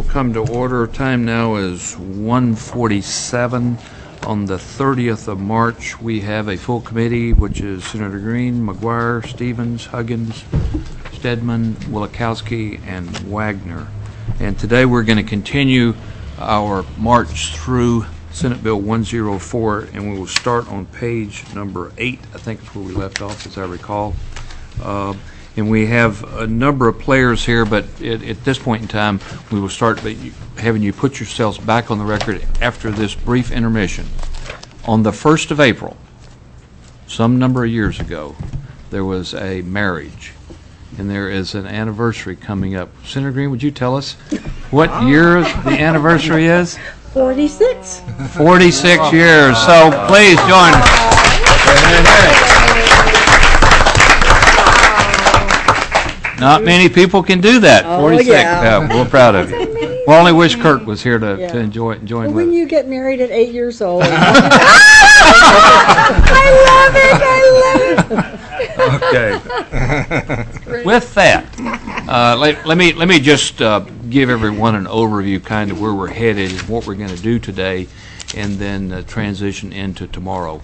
come to order. Time now is 1:47. On the 30th of March, we have a full committee, which is Senator Green, McGuire, Stevens, Huggins, Stedman, Wielechowski, and Wagner. And today we're going to continue our march through Senate Bill 104, and we will start on page number 8. I think is where we left off, as I recall. And we have a number of players here, but at this point in time, we will start having you put yourselves back on the record after this brief intermission. On the 1st of April, some number of years ago, there was a marriage, and there is an anniversary coming up. Senator Green, would you tell us what year the anniversary is? 46. 46 years. So please join us. Not many people can do that. 46. Yeah. We're proud of you. We only wish Kurt was here to enjoy it and join with When us. you get married at 8 years old. I love it. Okay. With that, let me just give everyone an overview, kind of where we're headed and what we're going to do today, and then transition into tomorrow.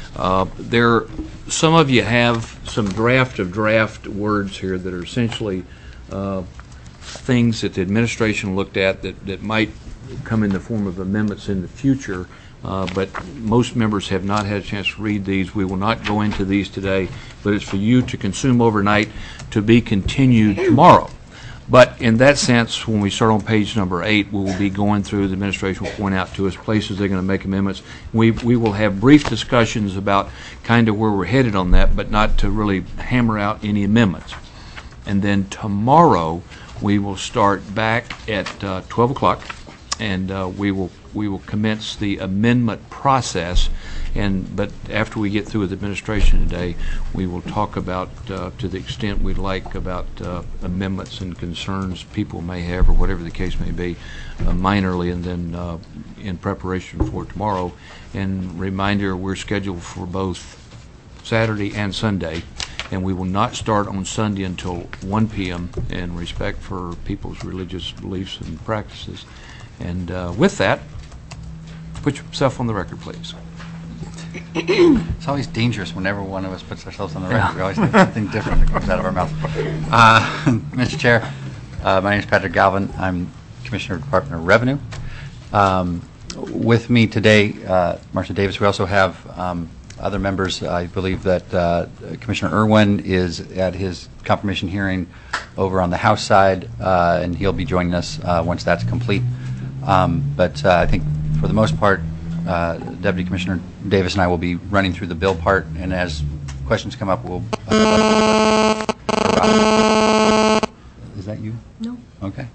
Some of you have some draft words here that are essentially things that the administration looked at that might come in the form of amendments in the future, but most members have not had a chance to read these. We will not go into these today, but it's for you to consume overnight, to be continued tomorrow. But in that sense, when we start on page number 8, we will be going through, the administration will point out to us places they're going to make amendments. We will have brief discussions about kind of where we're headed on that, but not to really hammer out any amendments. And then tomorrow, we will start back at 12 o'clock, and we will commence the amendment process. But after we get through with administration today, we will talk about, to the extent we'd like, about amendments and concerns people may have, or whatever the case may be, minorly, and then in preparation for tomorrow. And reminder, we're scheduled for both Saturday and Sunday, and we will not start on Sunday until 1 p.m. in respect for people's religious beliefs and practices. And with that, put yourself on the record, please. It's always dangerous whenever one of us puts ourselves on the record. We always think something different that comes out of our mouth. Mr. Chair, my name is Patrick Galvin. I'm Commissioner of the Department of Revenue. With me today, Marcia Davis. We also have other members. I believe that Commissioner Irwin is at his confirmation hearing over on the House side, and he'll be joining us once that's complete. But I think for the most part, Deputy Commissioner Davis and I will be running through the bill part, and as questions come up, we'll... Is that you? No. Okay.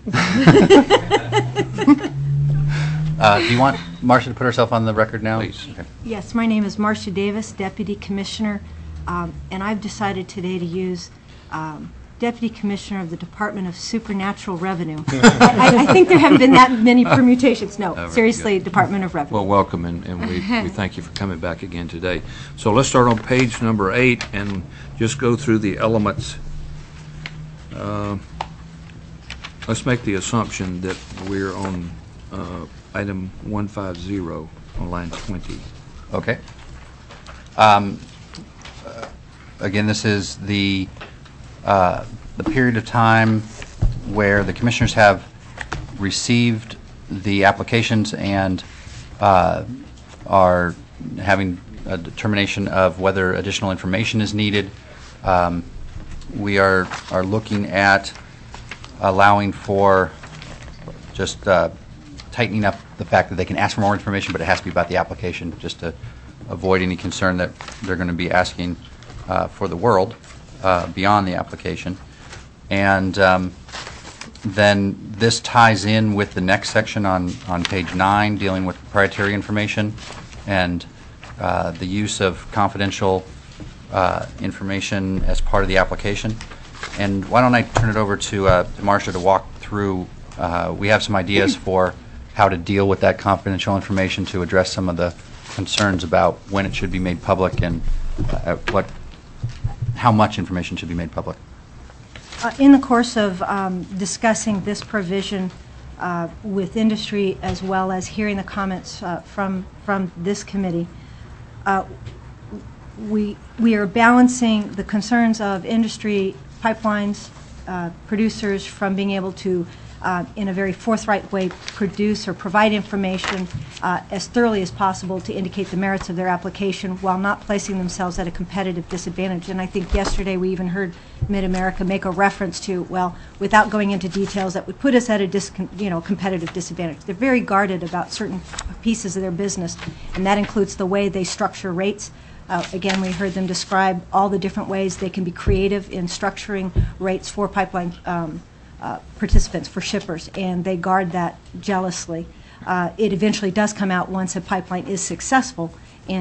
Do you want Marcia to put herself on the record now? Please. Okay. Yes, my name is Marcia Davis, Deputy Commissioner, and I've decided today to use Deputy Commissioner of the Department of Supernatural Revenue. I think there haven't been that many permutations. No, seriously, Department of Revenue. Well, welcome, and we thank you for coming back again today. So let's start on page number 8 and just go through the elements. Let's make the assumption that we're on item 150 on line 20. Okay. Again, this is the period of time where the commissioners have received the applications and are having a determination of whether additional information is needed. We are looking at allowing for just tightening up the fact that they can ask for more information, but it has to be about the application, just to avoid any concern that they're going to be asking for the world beyond the application. And then this ties in with the next section on page 9, dealing with proprietary information and the use of confidential information as part of the application. And why don't I turn it over to Marcia to walk through. We have some ideas for how to deal with that confidential information to address some of the concerns about when it should be made public and how much information should be made public. In the course of discussing this provision with industry as well as hearing the comments from this committee. We are balancing the concerns of industry, pipelines, producers from being able to, in a very forthright way, produce or provide information as thoroughly as possible to indicate the merits of their application while not placing themselves at a competitive disadvantage. And I think yesterday we even heard Mid-America make a reference to, well, without going into details, that would put us at a competitive disadvantage. They're very guarded about certain pieces of their business, and that includes the way they structure rates. Again, we heard them describe all the different ways they can be creative in structuring rates for pipeline participants, for shippers, and they guard that jealously. It eventually does come out once a pipeline is successful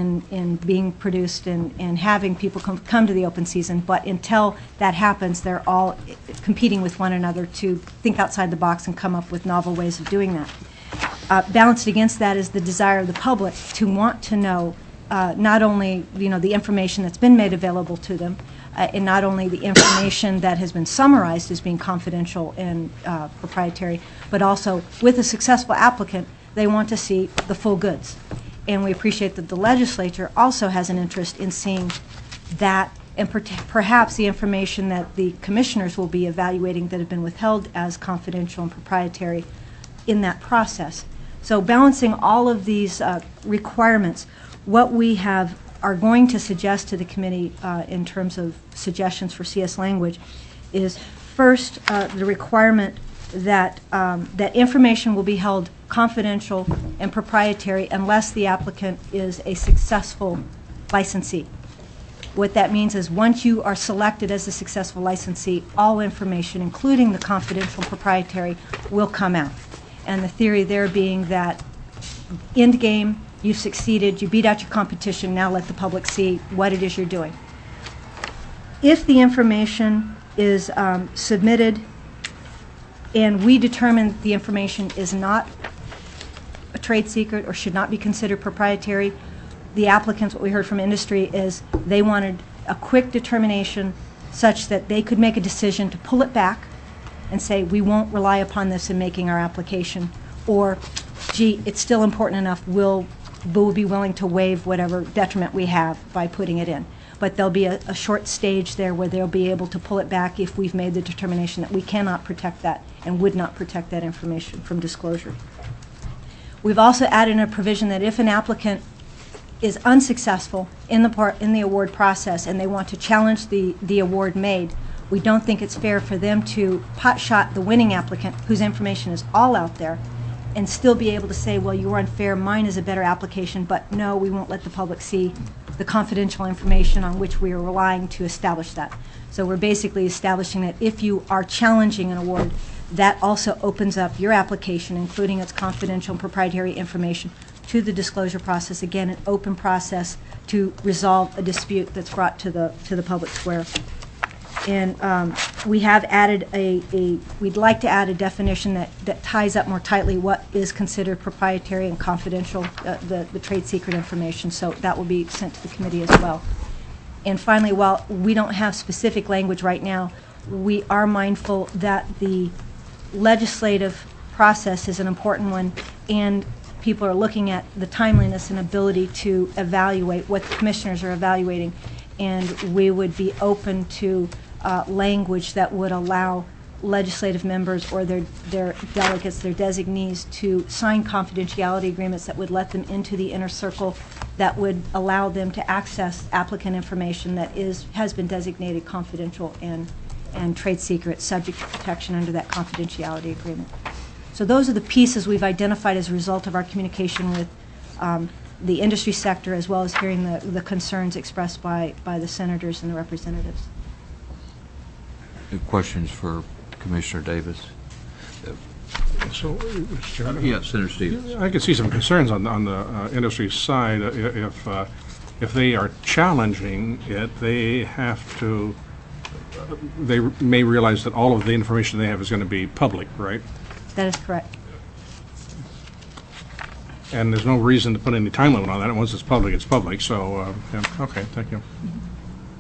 in being produced and having people come to the open season, but until that happens, they're all competing with one another to think outside the box and come up with novel ways of doing that. Balanced against that is the desire of the public to want to know not only the information that's been made available to them, and not only the information that has been summarized as being confidential and proprietary, but also with a successful applicant, they want to see the full goods. And we appreciate that the legislature also has an interest in seeing that, and perhaps the information that the commissioners will be evaluating that have been withheld as confidential and proprietary in that process. So balancing all of these requirements, what we are going to suggest to the committee in terms of suggestions for CS language is first the requirement that that information will be held confidential and proprietary unless the applicant is a successful licensee. What that means is once you are selected as a successful licensee, all information, including the confidential and proprietary, will come out. And the theory there being that end game, you've succeeded, you beat out your competition, now let the public see what it is you're doing. If the information is submitted and we determine the information is not a trade secret or should not be considered proprietary, the applicants, what we heard from industry, is they wanted a quick determination such that they could make a decision to pull it back and say, we won't rely upon this in making our application, or, gee, it's still important enough, we'll be willing to waive whatever detriment we have by putting it in. But there'll be a short stage there where they'll be able to pull it back if we've made the determination that we cannot protect that and would not protect that information from disclosure. We've also added a provision that if an applicant is unsuccessful in the award process and they want to challenge the award made, we don't think it's fair for them to potshot the winning applicant whose information is all out there and still be able to say, well, you were unfair, mine is a better application, but no, we won't let the public see the confidential information on which we are relying to establish that. So we're basically establishing that if you are challenging an award, that also opens up your application, including its confidential and proprietary information, to the disclosure process. Again, an open process to resolve a dispute that's brought to the public square. And we have added we'd like to add a definition that ties up more tightly what is considered proprietary and confidential, the trade secret information. So that will be sent to the committee as well. And finally, while we don't have specific language right now, we are mindful that the legislative process is an important one, and people are looking at the timeliness and ability to evaluate what the commissioners are evaluating, and we would be open to language that would allow legislative members or their delegates, their designees, to sign confidentiality agreements that would let them into the inner circle, that would allow them to access applicant information that has been designated confidential and trade secret, subject to protection under that confidentiality agreement. So those are the pieces we've identified as a result of our communication with the industry sector, as well as hearing the concerns expressed by the senators and the representatives. Questions for Commissioner Davis? So, Mr. Chairman, Yes, Senator Stevens. I could see some concerns on the industry side. If they are challenging it, they have to. They may realize that all of the information they have is going to be public, right? That is correct. And there's no reason to put any time limit on that. Once it's public, it's public. So, yeah, okay, thank you.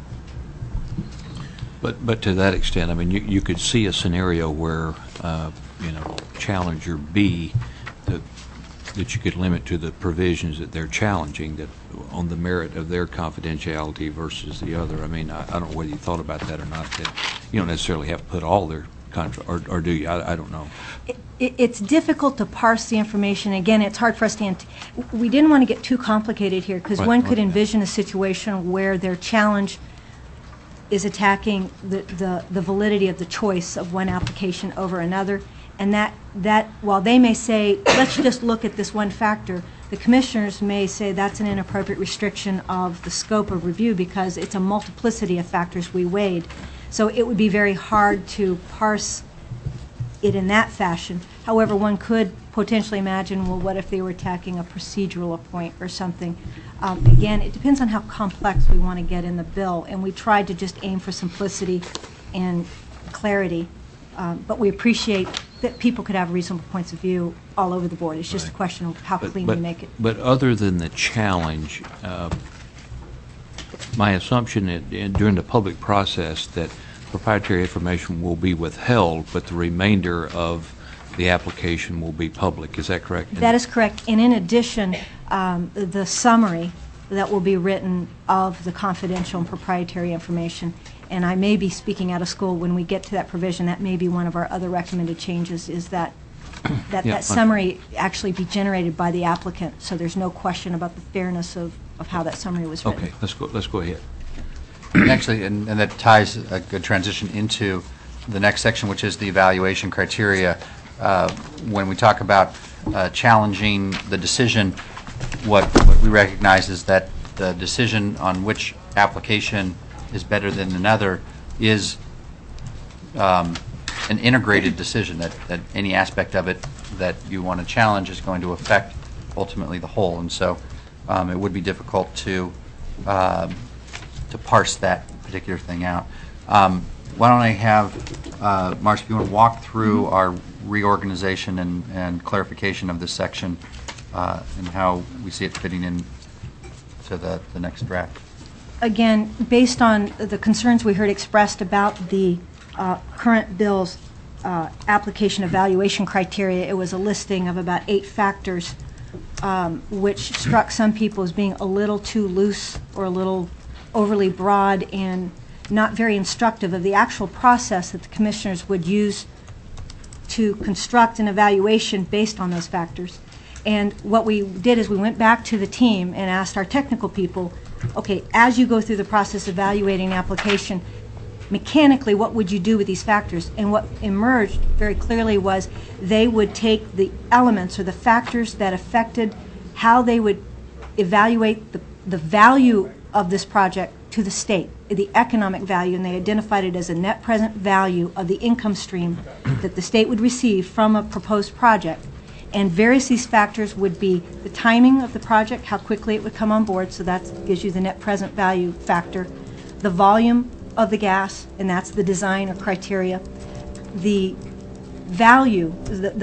But to that extent, I mean, you could see a scenario where challenger B, that you could limit to the provisions that they're challenging, that on the merit of their confidentiality versus the other. I mean, I don't know whether you thought about that or not, that you don't necessarily have to put all their or do you? I don't know. It's difficult to parse the information. Again, it's hard for us to. We didn't want to get too complicated here, because Right, one could okay. envision a situation where their challenge is attacking the validity of the choice of one application over another, and that while they may say, let's just look at this one factor, the commissioners may say that's an inappropriate restriction of the scope of review because it's a multiplicity of factors we weighed. So it would be very hard to parse it in that fashion. However, one could potentially imagine, well, what if they were attacking a procedural point or something? Again, it depends on how complex we want to get in the bill, and we tried to just aim for simplicity and clarity. But we appreciate that people could have reasonable points of view all over the board. It's just a question of how clean we make it. But other than the challenge, my assumption during the public process that proprietary information will be withheld, but the remainder of the application will be public. Is that correct? That is correct. And in addition, the summary that will be written of the confidential and proprietary information, and I may be speaking out of school when we get to that provision, that may be one of our other recommended changes, is that Yeah, that summary actually be generated by the applicant, so there's no question about the fairness of how that summary was written. Okay, let's go ahead. Actually, and that ties a good transition into the next section, which is the evaluation criteria. When we talk about challenging the decision, what we recognize is that the decision on which application is better than another is an integrated decision, that any aspect of it that you want to challenge is going to affect ultimately the whole. And so it would be difficult to parse that particular thing out. Why don't I have, Marcia, if you want to walk through our reorganization and clarification of this section and how we see it fitting in to the next draft. Again, based on the concerns we heard expressed about the current bill's application evaluation criteria, it was a listing of about 8 factors, which struck some people as being a little too loose or a little overly broad and not very instructive of the actual process that the commissioners would use to construct an evaluation based on those factors. And what we did is we went back to the team and asked our technical people, okay, as you go through the process of evaluating an application, mechanically, what would you do with these factors? And what emerged very clearly was they would take the elements or the factors that affected how they would evaluate the value of this project to the state, the economic value, and they identified it as a net present value of the income stream that the state would receive from a proposed project. And various these factors would be the timing of the project, how quickly it would come on board, so that gives you the net present value factor, the volume of the gas, and that's the design or criteria, the value,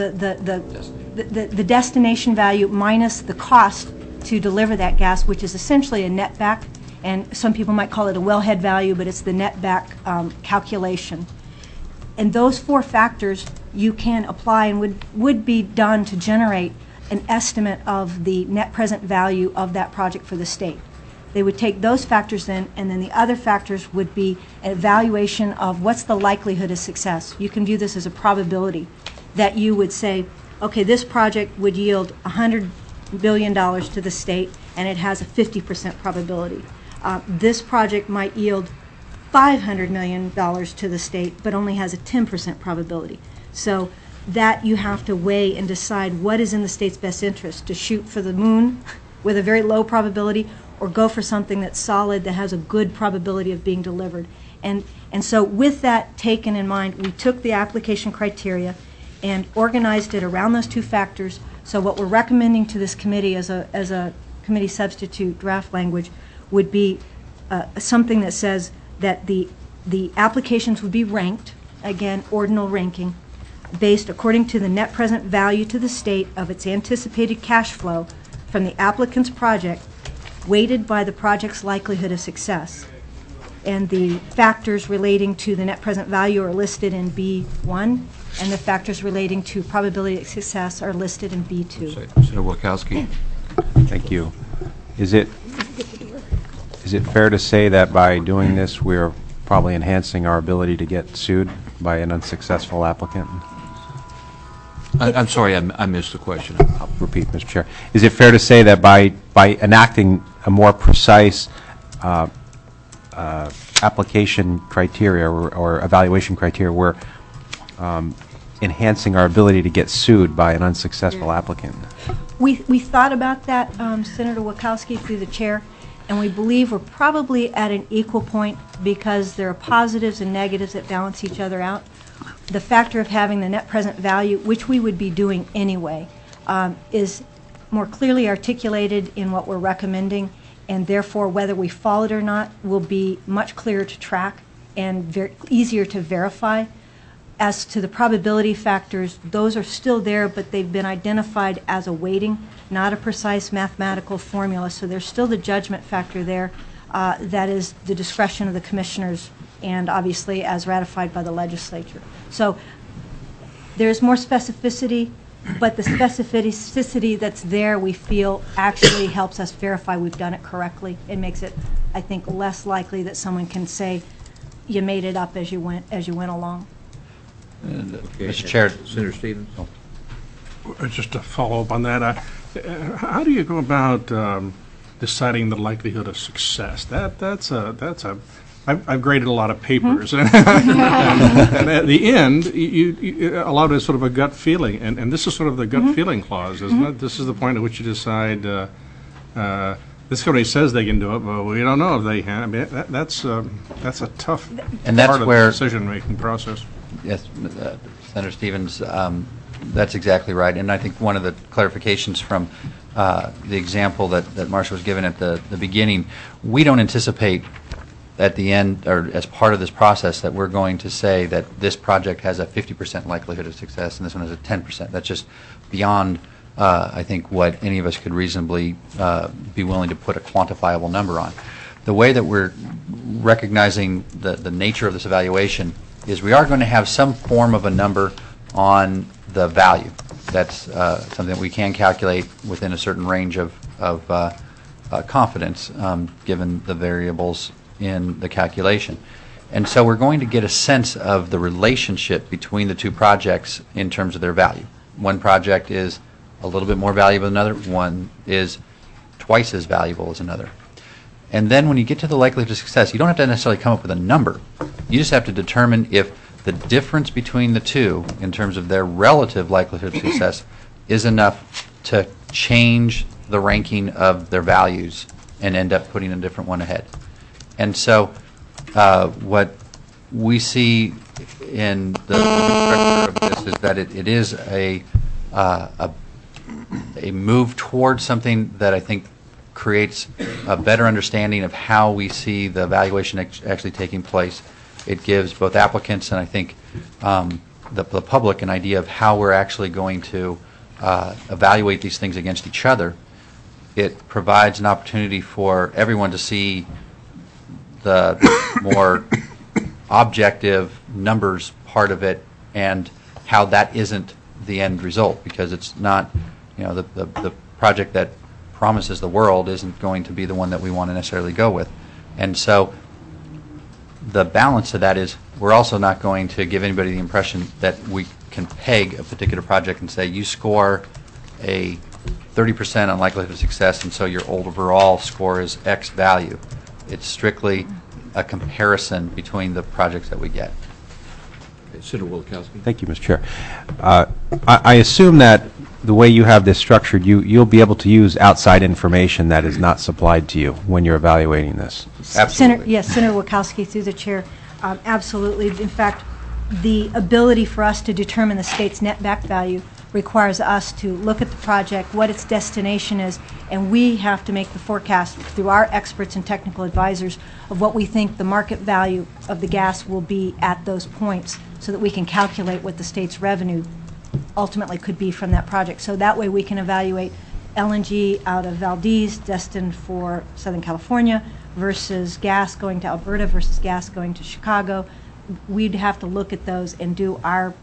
the destination value minus the cost to deliver that gas, which is essentially a net back, and some people might call it a wellhead value, but it's the net back calculation. And those 4 factors you can apply and would be done to generate an estimate of the net present value of that project for the state. They would take those factors in, and then the other factors would be an evaluation of what's the likelihood of success. You can view this as a probability, that you would say, okay, this project would yield $100 billion to the state, and it has a 50% probability. This project might yield $500 million to the state, but only has a 10% probability. So that you have to weigh and decide what is in the state's best interest, to shoot for the moon with a very low probability or go for something that's solid that has a good probability of being delivered. And so with that taken in mind, we took the application criteria and organized it around those 2 factors. So what we're recommending to this committee as a committee substitute draft language would be something that says that the applications would be ranked, again, ordinal ranking, based according to the net present value to the state of its anticipated cash flow from the applicant's project, weighted by the project's likelihood of success. And the factors relating to the net present value are listed in B1 and the factors relating to probability of success are listed in B2. Senator Wilkowski. Thank you. Is it fair to say that by doing this, we're probably enhancing our ability to get sued by an unsuccessful applicant? I'm sorry, I missed the question. I'll repeat, Mr. Chair. Is it fair to say that by enacting a more precise application criteria or evaluation criteria, we're enhancing our ability to get sued by an unsuccessful applicant? We thought about that, Senator Wachowski, through the chair, and we believe we're probably at an equal point because there are positives and negatives that balance each other out. The factor of having the net present value, which we would be doing anyway, is more clearly articulated in what we're recommending, and therefore whether we follow it or not will be much clearer to track and easier to verify. As to the probability factors, those are still there, but they've been identified as a weighting, not a precise mathematical formula. So there's still the judgment factor there. That is the discretion of the commissioners and obviously as ratified by the legislature. So there's more specificity, but the specificity that's there we feel actually helps us verify we've done it correctly. It makes it, I think, less likely that someone can say you made it up as you went along. Okay. Mr. Chair. Senator Stevens. Just to follow up on that, how do you go about deciding the likelihood of success? I've graded a lot of papers, and at the end, you a lot of it's sort of a gut feeling, and this is sort of the gut feeling clause, isn't it? This is the point at which you decide. This company says they can do it, but we don't know if they can. I mean, that's a tough part of the decision-making process. Yes, Senator Stevens, that's exactly right. And I think one of the clarifications from the example that Marcia was given at the beginning, we don't anticipate at the end or as part of this process that we're going to say that this project has a 50% likelihood of success and this one has a 10%. That's just beyond, I think, what any of us could reasonably be willing to put a quantifiable number on. The way that we're recognizing the nature of this evaluation is we are going to have some form of a number on the value. That's something that we can calculate within a certain range of confidence given the variables in the calculation. And so we're going to get a sense of the relationship between the two projects in terms of their value. One project is a little bit more valuable than another. One is twice as valuable as another. And then when you get to the likelihood of success, you don't have to necessarily come up with a number. You just have to determine if the difference between the two in terms of their relative likelihood of success is enough to change the ranking of their values and end up putting a different one ahead. And so what we see in the structure of this is that it is a move towards something that I think creates a better understanding of how we see the evaluation actually taking place. It gives both applicants and I think the public an idea of how we're actually going to evaluate these things against each other. It provides an opportunity for everyone to see the more objective numbers part of it and how that isn't the end result, because it's not, the project that promises the world isn't going to be the one that we want to necessarily go with. And so the balance of that is we're also not going to give anybody the impression that we can peg a particular project and say you score a 30% on likelihood of success and so your overall score is X value. It's strictly a comparison between the projects that we get. Senator Wilkowski. Thank you, Mr. Chair. I assume that the way you have this structured, you'll be able to use outside information that is not supplied to you when you're evaluating this. Absolutely. Yes, Senator Wachowski, through the chair, absolutely. In fact, the ability for us to determine the state's net back value requires us to look at the project, what its destination is, and we have to make the forecast through our experts and technical advisors of what we think the market value of the gas will be at those points so that we can calculate what the state's revenue ultimately could be from that project. So that way we can evaluate LNG out of Valdez destined for Southern California versus gas going to Alberta versus gas going to Chicago. We'd have to look at those and do our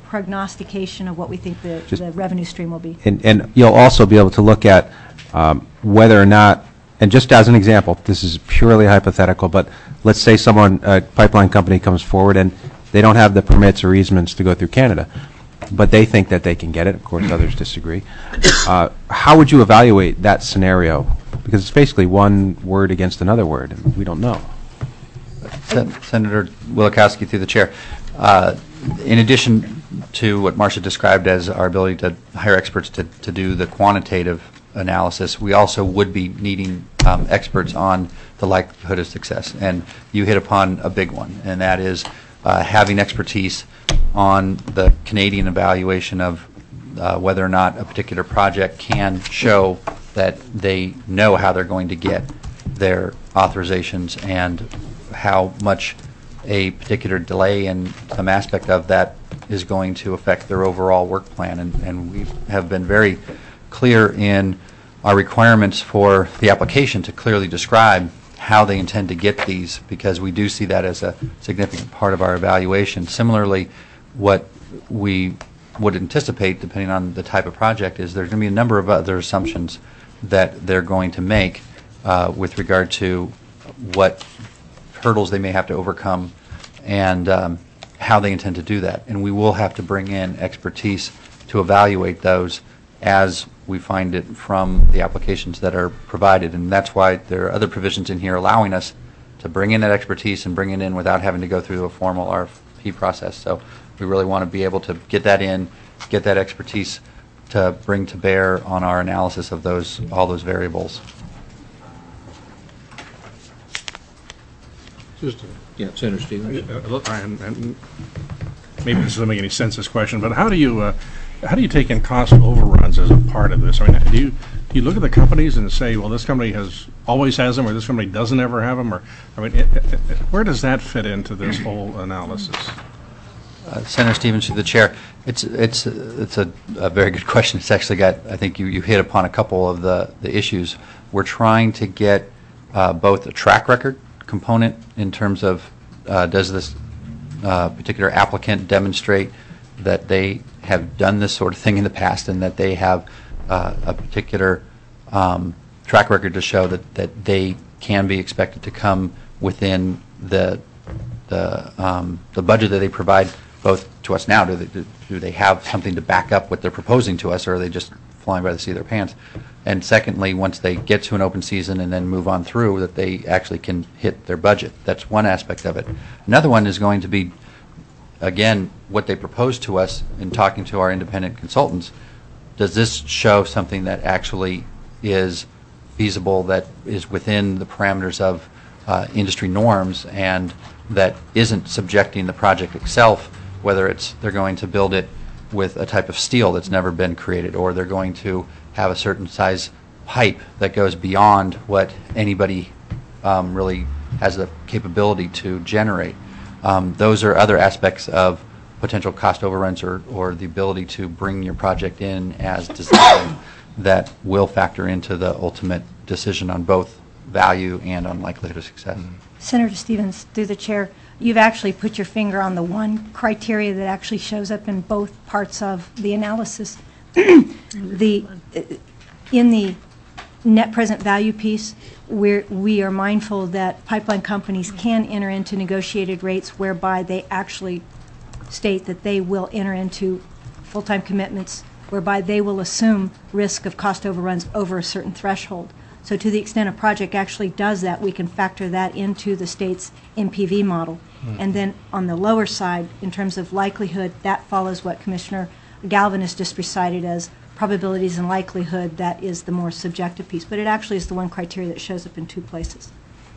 prognostication of what we think the revenue stream will be. And you'll also be able to look at whether or not, and just as an example, this is purely hypothetical, but let's say a pipeline company comes forward and they don't have the permits or easements to go through Canada, but they think that they can get it. Of course, others disagree. How would you evaluate that scenario? Because it's basically one word against another word, and we don't know. Senator Wielechowski, through the chair. In addition to what Marcia described as our ability to hire experts to do the quantitative analysis, we also would be needing experts on the likelihood of success. And you hit upon a big one, and that is having expertise on the Canadian evaluation of whether or not a particular project can show that they know how they're going to get their authorizations and how much a particular delay in some aspect of that is going to affect their overall work plan. And we have been very clear in our requirements for the application to clearly describe how they intend to get these, because we do see that as a significant part of our evaluation. Similarly, what we would anticipate, depending on the type of project, is there's going to be a number of other assumptions that they're going to make with regard to what hurdles they may have to overcome and how they intend to do that. And we will have to bring in expertise to evaluate those as we find it from the applications that are provided. And that's why there are other provisions in here allowing us to bring in that expertise and bring it in without having to go through a formal RFP process. So we really want to be able to get that in, get that expertise to bring to bear on our analysis of all those variables. Yeah, Senator Stevens. And maybe this doesn't make any sense, this question, but how do you take in cost overruns as a part of this? I mean, do you look at the companies and say, well, this company always has them, or this company doesn't ever have them, or I mean, where does that fit into this whole analysis? Senator Stevens, through the chair, it's a very good question. It's actually got, I think you hit upon a couple of the issues. We're trying to get both a track record component in terms of does this particular applicant demonstrate that they have done this sort of thing in the past and that they have a particular track record to show that they can be expected to come within the budget that they provide both to us now. Do they have something to back up what they're proposing to us, or are they just flying by the seat of their pants? And secondly, once they get to an open season and then move on through, that they actually can hit their budget. That's one aspect of it. Another one is going to be, again, what they propose to us in talking to our independent consultants. Does this show something that actually is feasible, that is within the parameters of industry norms, and that isn't subjecting the project itself, whether they're going to build it with a type of steel that's never been created, or they're going to have a certain size pipe that goes beyond what anybody really has the capability to generate. Those are other aspects of potential cost overruns or the ability to bring your project in as designed that will factor into the ultimate decision on both value and on likelihood of success. Senator Stevens, through the chair, you've actually put your finger on the one criteria that actually shows up in both parts of the analysis. In the net present value piece, we are mindful that pipeline companies can enter into negotiated rates whereby they actually state that they will enter into full-time commitments whereby they will assume risk of cost overruns over a certain threshold. So to the extent a project actually does that, we can factor that into the state's NPV model. And then on the lower side, in terms of likelihood, that follows what Commissioner Galvin has just recited as probabilities and likelihood. That is the more subjective piece. But it actually is the one criteria that shows up in two places.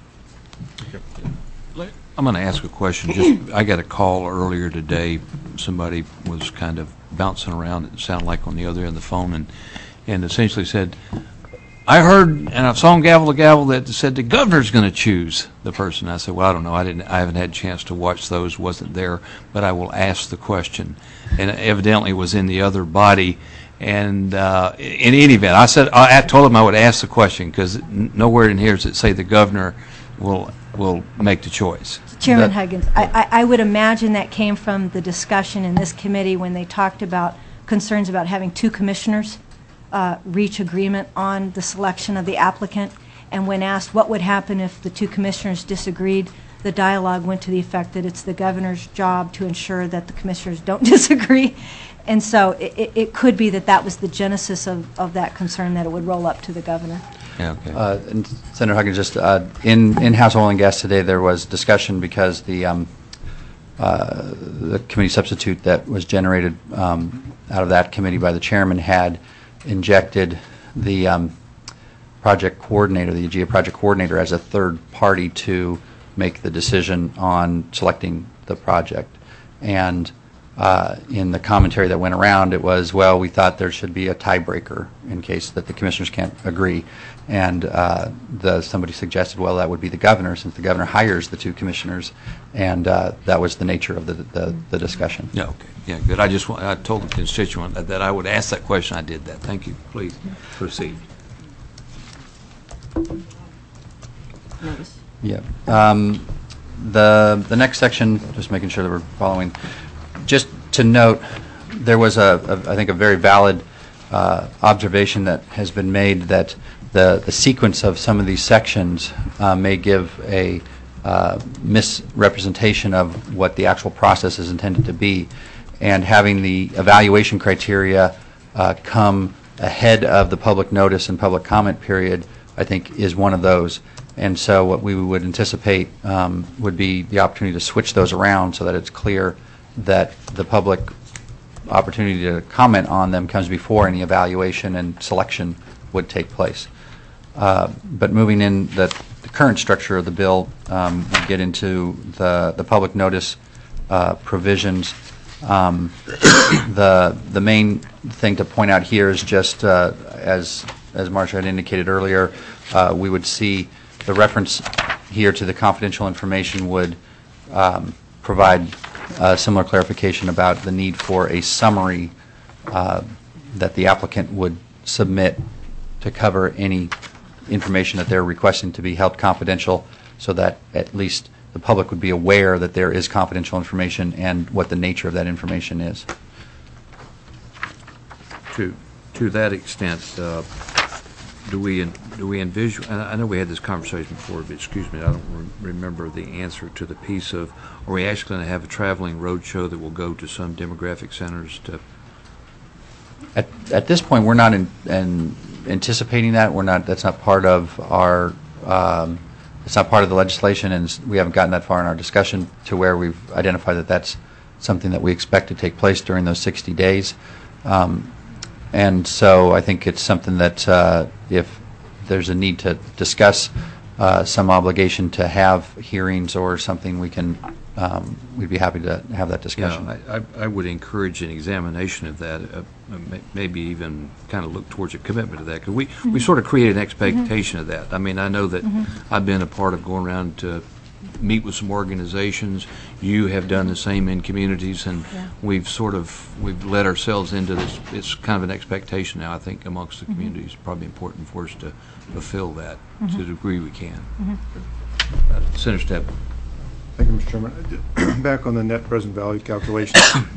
I'm going to ask a question. I got a call earlier today. Somebody was kind of bouncing around, it sounded like on the other end of the phone, and essentially said, I heard, and I saw him gavel to gavel, that said the governor's going to choose the person. I said, well, I don't know. I haven't had a chance to watch those. Wasn't there, but I will ask the question. And evidently it was in the other body. And in any event, I told him I would ask the question because nowhere in here does it say the governor will make the choice. Chairman That- Huggins, I would imagine that came from the discussion in this committee when they talked about concerns about having two commissioners reach agreement on the selection of the applicant, and when asked what would happen if the two commissioners disagreed, the dialogue went to the effect that it's the governor's job to ensure that the commissioners don't disagree. And so it could be that that was the genesis of that concern, that it would roll up to the governor. Yeah, okay. And Senator Huggins, just in House Oil and Gas today, there was discussion because the committee substitute that was generated out of that committee by the chairman had injected the project coordinator, the AGA project coordinator, as a third party to make the decision on selecting the project. And in the commentary that went around, it was, well, we thought there should be a tiebreaker in case that the commissioners can't agree. And somebody suggested, well, that would be the governor, since the governor hires the two commissioners. And that was the nature of the discussion. Yeah, okay. Yeah, good. I told the constituent that I would ask that question. I did that. Thank you. Please proceed. Yeah. The next section, just making sure that we're following. Just to note, there was I think a very valid observation that has been made that the sequence of some of these sections may give a misrepresentation of what the actual process is intended to be, and having the evaluation criteria come ahead of the public notice and public comment period, I think, is one of those. And so what we would anticipate would be the opportunity to switch those around so that it's clear that the public opportunity to comment on them comes before any evaluation and selection would take place. But moving in the current structure of the bill, we get into the public notice provisions. The main thing to point out here is just, as Marcia had indicated earlier, we would see the reference here to the confidential information would provide similar clarification about the need for a summary that the applicant would submit to cover any information that they're requesting to be held confidential, so that at least the public would be aware that there is confidential information and what the nature of that information is. To that extent, do we envision, and I know we had this conversation before, but excuse me, I don't remember the answer to the piece of, are we actually going to have a traveling road show that will go to some demographic centers to? At this point, we're not anticipating that. That's not part of our. It's not part of the legislation, and we haven't gotten that far in our discussion to where we've identified that that's something that we expect to take place during those 60 days. And so I think it's something that if there's a need to discuss some obligation to have hearings or something, we'd be happy to have that discussion. Yeah, I would encourage an examination of that, maybe even kind of look towards a commitment to that, because we sort of created an expectation of that. I mean, I know that I've been a part of going around to meet with some organizations. You have done the same in communities, and we've let ourselves into this. It's kind of an expectation now, I think, amongst the communities. It's probably important for us to fulfill that to the degree we can. Senator Stepp. Thank you, Mr. Chairman. Back on the net present value calculation.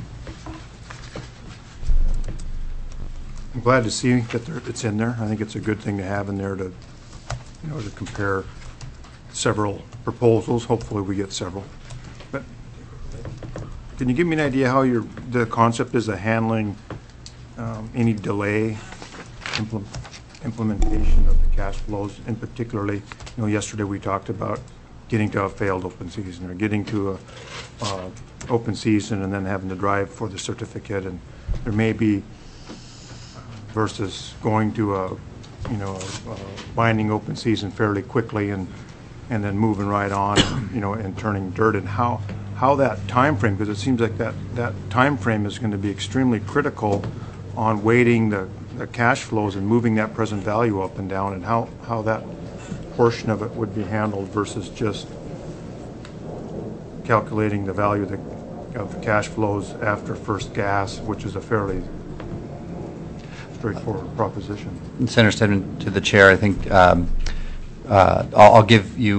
I'm glad to see that it's in there. I think it's a good thing to have in there to compare several proposals. Hopefully we get several. But can you give me an idea how the concept is of handling any delay implementation of the cash flows? And particularly, yesterday we talked about getting to a failed open season, or getting to a open season and then having to drive for the certificate, and there may be versus going to a binding open season fairly quickly and then moving right on, and turning dirt, and how that time frame, because it seems like that time frame is going to be extremely critical on weighting the cash flows and moving that present value up and down, and how that portion of it would be handled versus just calculating the value of the cash flows after first gas, which is a fairly straightforward proposition. Senator Stedman, to the chair, I think I'll give you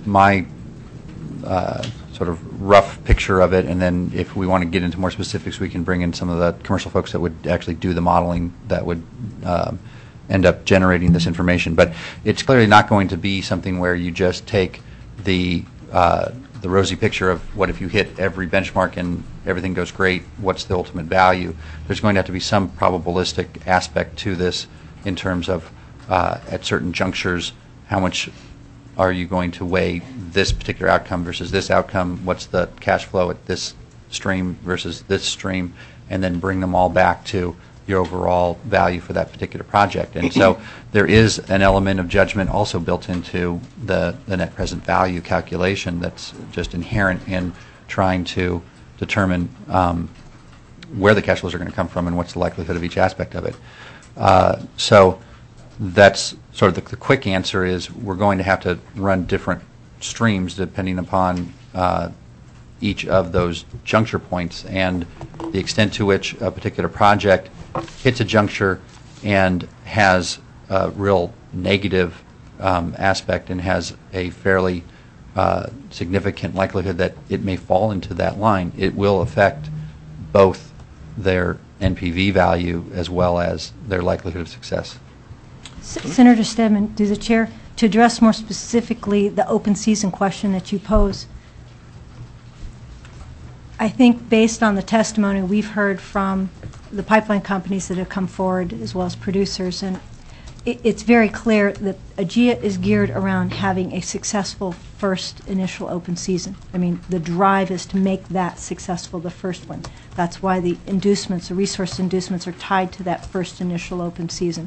my sort of rough picture of it, and then if we want to get into more specifics, we can bring in some of the commercial folks that would actually do the modeling that would end up generating this information. But it's clearly not going to be something where you just take the rosy picture of what if you hit every benchmark and everything goes great, what's the ultimate value. There's going to have to be some probabilistic aspect to this in terms of at certain junctures, how much are you going to weigh this particular outcome versus this outcome, what's the cash flow at this stream versus this stream, and then bring them all back to your overall value for that particular project. And so there is an element of judgment also built into the net present value calculation that's just inherent in trying to determine where the cash flows are going to come from and what's the likelihood of each aspect of it. So that's sort of the quick answer is we're going to have to run different streams depending upon each of those juncture points and the extent to which a particular project hits a juncture and has a real negative aspect and has a fairly significant likelihood that it may fall into that line. It will affect both their NPV value as well as their likelihood of success. Senator Stedman, through the chair, to address more specifically the open season question that you pose, I think based on the testimony we've heard from the pipeline companies that have come forward as well as producers, and it's very clear that AGEA is geared around having a successful first initial open season. I mean, the drive is to make that successful, the first one. That's why the inducements, the resource inducements are tied to that first initial open season.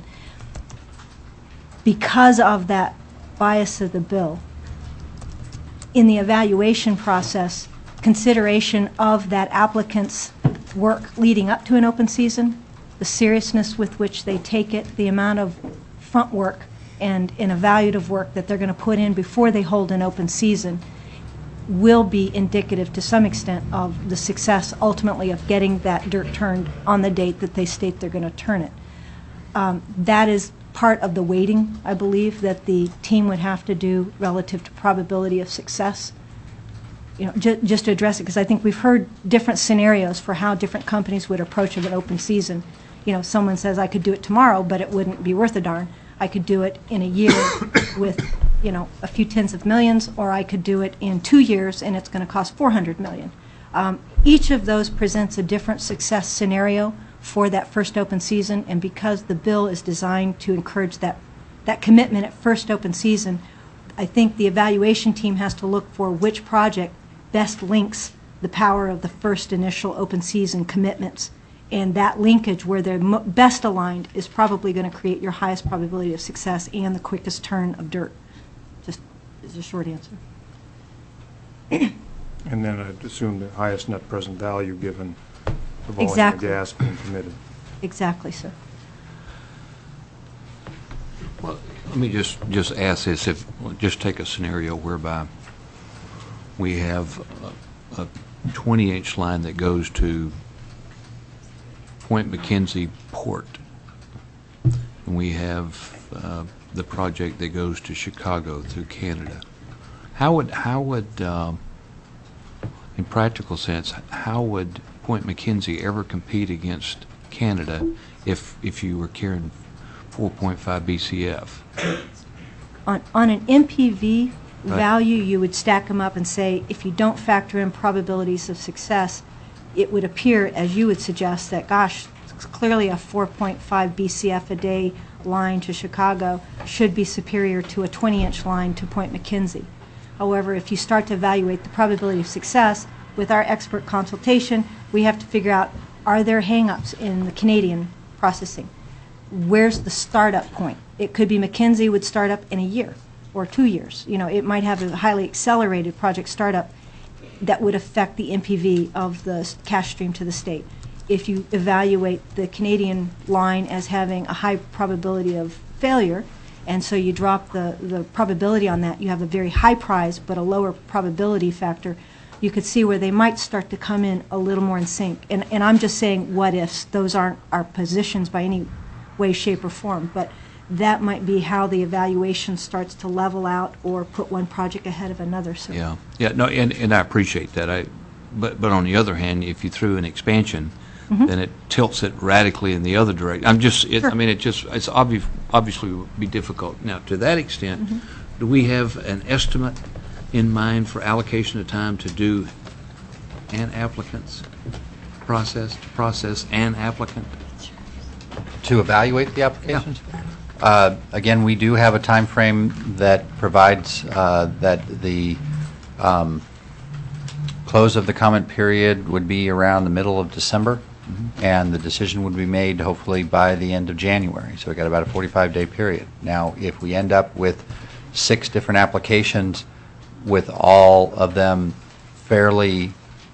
Because of that bias of the bill, in the evaluation process, consideration of that applicant's work leading up to an open season, the seriousness with which they take it, the amount of front work and evaluative work that they're going to put in before they hold an open season will be indicative to some extent of the success ultimately of getting that dirt turned on the date that they state they're going to turn it. That is part of the weighting, I believe, that the team would have to do relative to probability of success. You know, just to address it, because I think we've heard different scenarios for how different companies would approach an open season. You know, someone says I could do it tomorrow, but it wouldn't be worth a darn. I could do it in a year with, you know, a few tens of millions, or I could do it in 2 years and it's going to cost $400 million. Each of those presents a different success scenario for that first open season, and because the bill is designed to encourage that commitment at first open season, I think the evaluation team has to look for which project best links the power of the first initial open season commitments. And that linkage where they're best aligned is probably going to create your highest probability of success and the quickest turn of dirt. Just is a short answer. And then I'd assume the highest net present value given the volume Exactly. of gas being committed. Exactly, sir. Well, let me just ask this. Just take a scenario whereby we have a 20-inch line that goes to Point McKenzie Port, and we have the project that goes to Chicago through Canada. How would in practical sense, how would Point McKenzie ever compete against Canada if you were carrying 4.5 BCF? On an MPV value, you would stack them up and say, if you don't factor in probabilities of success, it would appear, as you would suggest, that, gosh, clearly a 4.5 BCF a day line to Chicago should be superior to a 20-inch line to Point McKenzie. However, if you start to evaluate the probability of success, with our expert consultation, we have to figure out, are there hang-ups in the Canadian processing? Where's the startup point? It could be McKenzie would start up in a year or 2 years. You know, it might have a highly accelerated project startup that would affect the NPV of the cash stream to the state. If you evaluate the Canadian line as having a high probability of failure, and so you drop the probability on that, you have a very high prize but a lower probability factor, you could see where they might start to come in a little more in sync. And I'm just saying what ifs. Those aren't our positions by any way, shape, or form. But that might be how the evaluation starts to level out or put one project ahead of another. So Yeah, no, and I appreciate that. But on the other hand, if you threw an expansion, then it tilts it radically in the other direction. Sure. I mean, it's obviously would be difficult. Now, to that extent, do we have an estimate in mind for allocation of time to do an applicant's process an applicant? To evaluate the applications? Again, we do have a time frame that provides that the close of the comment period would be around the middle of December, and the decision would be made hopefully by the end of January. So we got about a 45-day period. Now, if we end up with 6 different applications with all of them fairly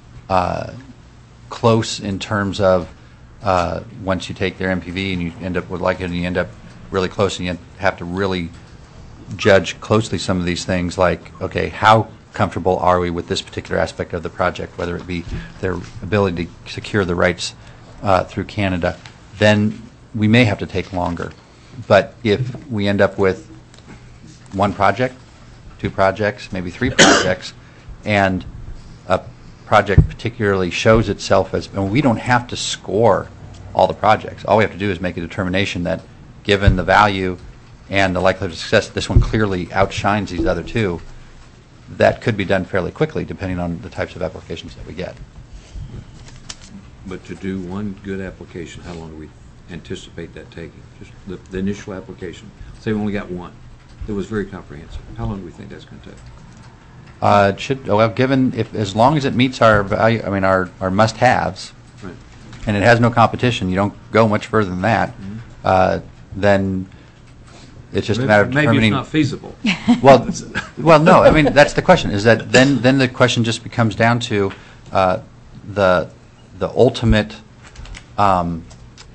close in terms of once you take their MPV and you end up with like it and you end up really close and you have to really judge closely some of these things like, okay, how comfortable are we with this particular aspect of the project, whether it be their ability to secure the rights through Canada, then we may have to take longer. But if we end up with 1 project, 2 projects, maybe 3 projects, and a project particularly shows itself as, and we don't have to score all the projects. All we have to do is make a determination that given the value and the likelihood of success, this one clearly outshines these other 2. That could be done fairly quickly, depending on the types of applications that we get. But to do one good application, how long do we anticipate that taking? Just the initial application. Say we only got one that was very comprehensive. How long do we think that's going to take? It should, well, given, as long as it meets our value, I mean, our must-haves, Right. and it has no competition, you don't go much further than that, then it's just a matter of determining. Maybe it's not feasible. Well, no, I mean, that's the question, is that then the question just becomes down to the ultimate, from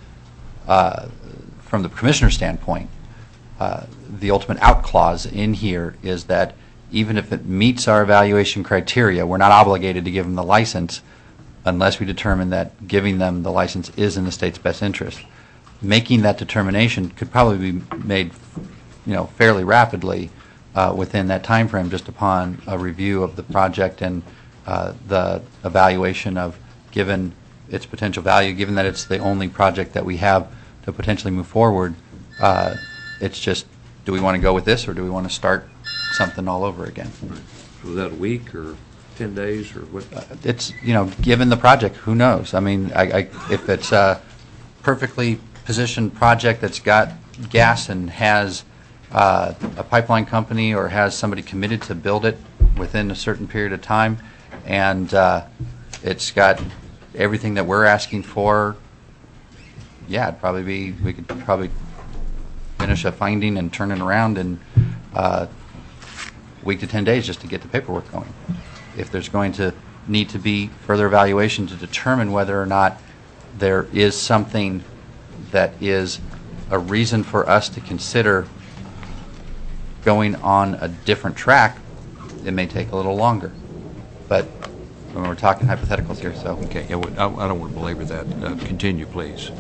the commissioner's standpoint, the ultimate out clause in here is that even if it meets our evaluation criteria, we're not obligated to give them the license unless we determine that giving them the license is in the state's best interest. Making that determination could probably be made, fairly rapidly within that time frame, just upon a review of the project and the evaluation of, given its potential value, given that it's the only project that we have to potentially move forward. It's just, do we want to go with this, or do we want to start something all over again? Right. Was that a week or 10 days or what? It's, given the project, who knows? I mean, if it's a perfectly positioned project that's got gas and has a pipeline company or has somebody committed to build it within a certain period of time, and it's got everything that we're asking for, yeah, we could probably finish a finding and turn it around in week to 10 days just to get the paperwork going. If there's going to need to be further evaluation to determine whether or not there is something that is a reason for us to consider going on a different track, it may take a little longer. But when we're talking hypotheticals here, so. Okay, yeah, I don't want to belabor that. Continue, please.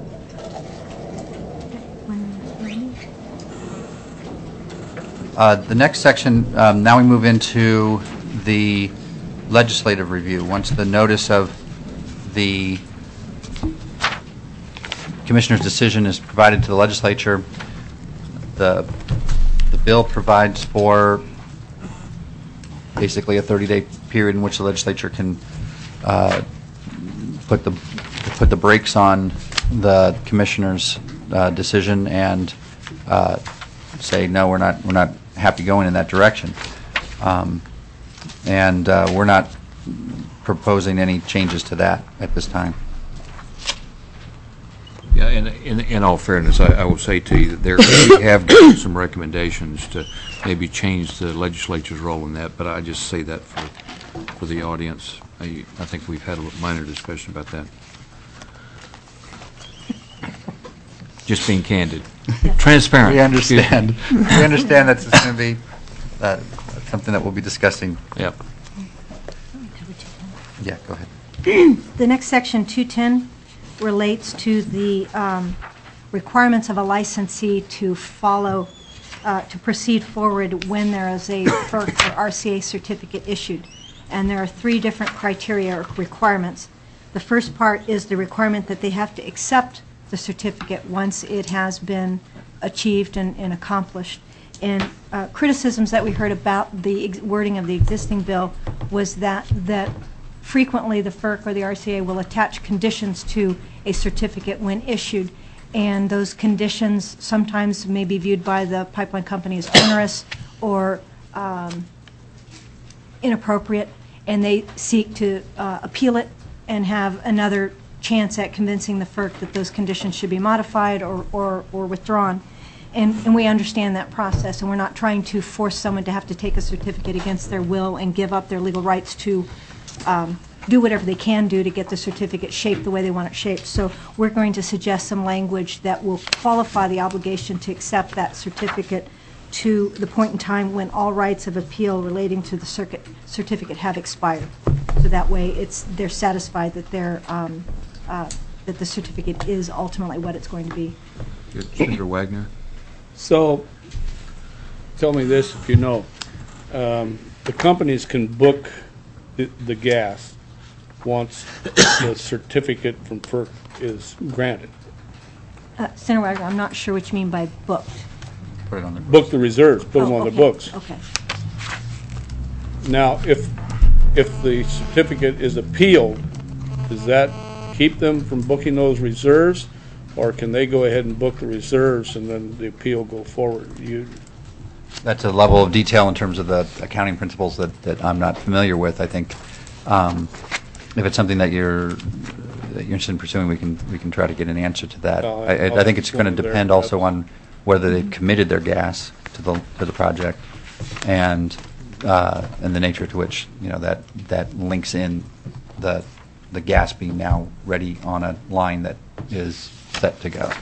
The next section, now we move into the legislative review. Once the notice of the commissioner's decision is provided to the legislature, the bill provides for basically a 30-day period in which the legislature can put the brakes on the commissioner's decision and say, no, we're not happy going in that direction. And we're not proposing any changes to that at this time. Yeah, and in all fairness, I will say to you that we have given some recommendations to maybe change the legislature's role in that, but I just say that for the audience. I think we've had a minor discussion about that. Just being candid. Transparent. We understand. We understand that's going to be something that we'll be discussing. Yep. Yeah, go ahead. The next section, 210, relates to the requirements of a licensee to follow, to proceed forward when there is a FERC or RCA certificate issued. And there are 3 different criteria or requirements. The first part is the requirement that they have to accept the certificate once it has been achieved and accomplished. And criticisms that we heard about the wording of the existing bill was that frequently the FERC or the RCA will attach conditions to a certificate when issued, and those conditions sometimes may be viewed by the pipeline company as onerous or inappropriate, and they seek to appeal it and have another chance at convincing the FERC that those conditions should be modified or withdrawn. And we understand that process, and we're not trying to force someone to have to take a certificate against their will and give up their legal rights to do whatever they can do to get the certificate shaped the way they want it shaped. So we're going to suggest some language that will qualify the obligation to accept that certificate to the point in time when all rights of appeal relating to the certificate have expired. So that way they're satisfied that that the certificate is ultimately what it's going to be. Good. Senator Wagner? So, tell me this if you know. The companies can book the gas once the certificate from FERC is granted. Senator Wagner, I'm not sure what you mean by booked. Put it on the Book the reserves, put them on the Okay, books. Okay. Now, if the certificate is appealed, does that keep them from booking those reserves? Or can they go ahead and book the reserves and then the appeal go forward? That's a level of detail in terms of the accounting principles that I'm not familiar with. I think if it's something that you're interested in pursuing, we can try to get an answer to that. I think it's going to depend also on whether they've committed their gas to the project and the nature to which that links in the gas being now ready on a line that is set to go.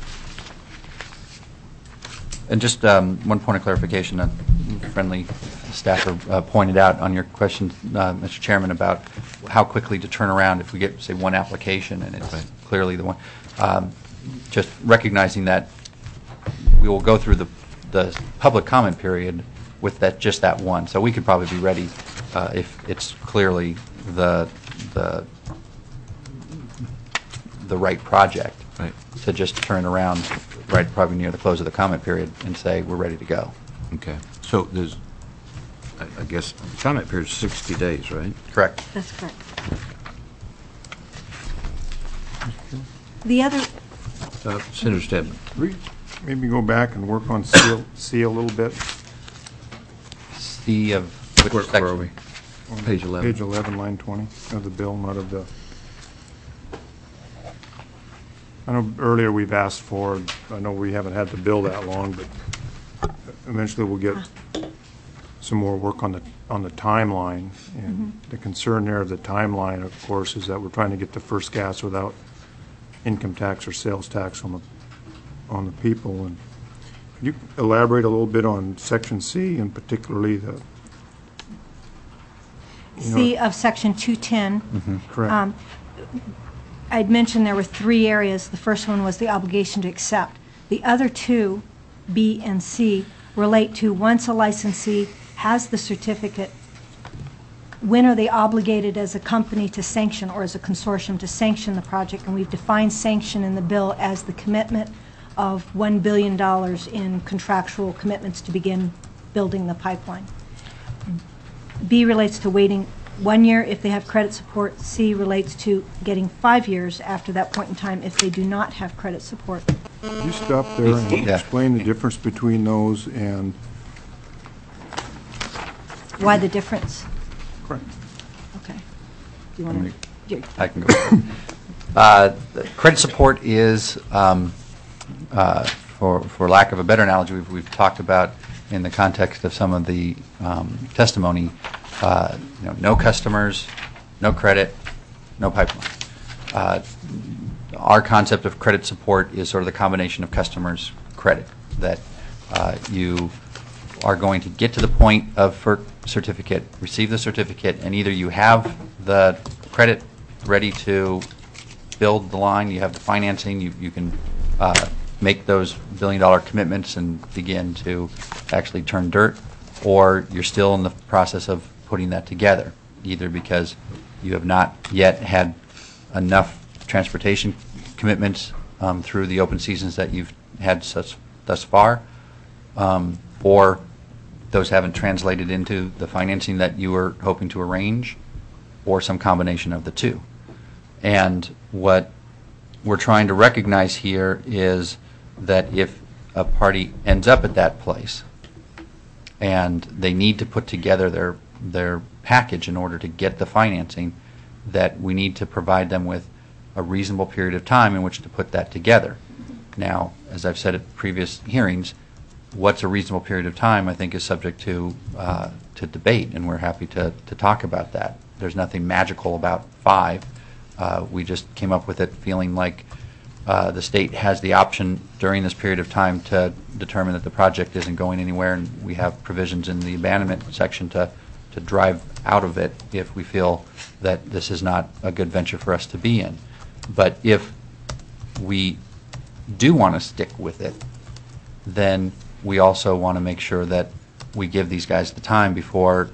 And just one point of clarification, a friendly staffer pointed out on your question, Mr. Chairman, about how quickly to turn around if we get, say, one application and it's clearly the one. Just recognizing that we will go through the public comment period with just that one. So we could probably be ready if it's clearly the right project. Right. To just turn around right probably near the close of the comment period and say we're ready to go. Okay. So there's, I guess, the comment period is 60 days, right? Correct. That's correct. The other, Senator Stedman? Maybe go back and work on C a little bit. C of which Where section? are we? Page 11. Page 11, line 20 of the bill, not of the... I know earlier we've asked for, I know we haven't had the bill that long, but eventually we'll get some more work on the timeline. And the concern there of the timeline, of course, is that we're trying to get the first gas without income tax or sales tax on the people. And could you elaborate a little bit on Section C, and particularly the... C of Section 210. Correct. I'd mentioned there were 3 areas. The first one was the obligation to accept. The other 2, B and C, relate to once a licensee has the certificate, when are they obligated as a company to sanction or as a consortium to sanction the project? And we've defined sanction in the bill as the commitment of $1 billion in contractual commitments to begin building the pipeline. B relates to waiting 1 year if they have credit support. C relates to getting 5 years after that point in time if they do not have credit support. Could you stop there and explain the difference between those and... Why the difference? Correct. Okay. Do you want to? I can go. Credit support is, for lack of a better analogy, we've talked about in the context of some of the testimony, no customers, no credit, no pipeline. Our concept of credit support is sort of the combination of customers' credit, that you are going to get to the point of FERC certificate, receive the certificate, and either you have the credit ready to build the line, you have the financing, you can make those billion-dollar commitments and begin to actually turn dirt, or you're still in the process of putting that together, either because you have not yet had enough transportation commitments through the open seasons that you've had thus far, or those haven't translated into the financing that you were hoping to arrange, or some combination of the two. And what we're trying to recognize here is that if a party ends up at that place and they need to put together their package in order to get the financing, that we need to provide them with a reasonable period of time in which to put that together. Now, as I've said at previous hearings, what's a reasonable period of time, I think, is subject to debate, and we're happy to talk about that. There's nothing magical about 5. We just came up with it feeling like the state has the option during this period of time to determine that the project isn't going anywhere, and we have provisions in the abandonment section to drive out of it if we feel that this is not a good venture for us to be in. But if we do want to stick with it, then we also want to make sure that we give these guys the time before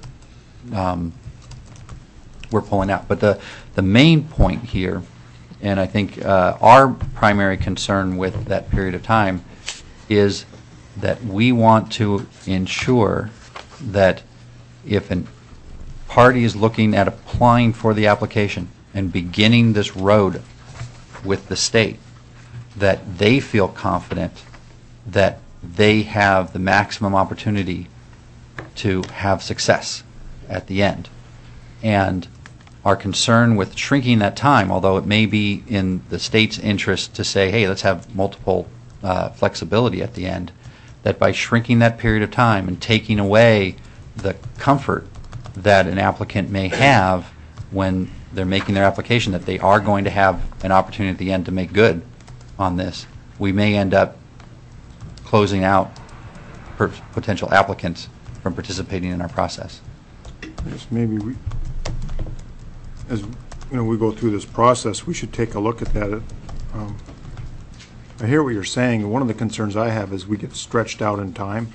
we're pulling out. But the main point here, and I think our primary concern with that period of time, is that we want to ensure that if a party is looking at applying for the application and beginning this road with the state, that they feel confident that they have the maximum opportunity to have success at the end. And our concern with shrinking that time, although it may be in the state's interest to say, hey, let's have multiple flexibility at the end, that by shrinking that period of time and taking away the comfort that an applicant may have when they're making their application, that they are going to have an opportunity at the end to make good on this, we may end up closing out potential applicants from participating in our process. Yes, maybe we, as you know, we go through this process, we should take a look at that. I hear what you're saying, and one of the concerns I have is we get stretched out in time.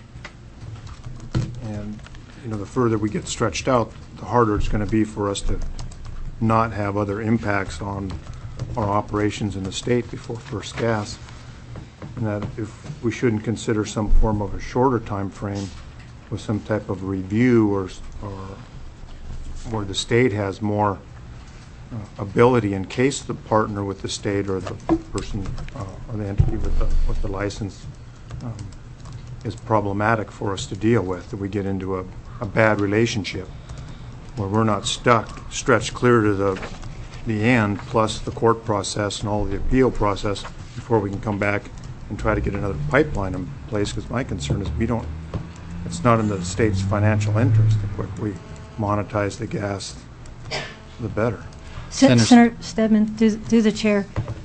And you know, the further we get stretched out, the harder it's going to be for us to not have other impacts on our operations in the state before first gas. And that if we shouldn't consider some form of a shorter time frame with some type of review or where the state has more ability in case the partner with the state or the person or the entity with the license is problematic for us to deal with, that we get into a bad relationship where we're not stretched clear to the end, plus the court process and all the appeal process before we can come back and try to get another pipeline in place. Because my concern is it's not in the state's financial interest. The quicker we monetize the gas, the better. Senator Stedman, through the chair,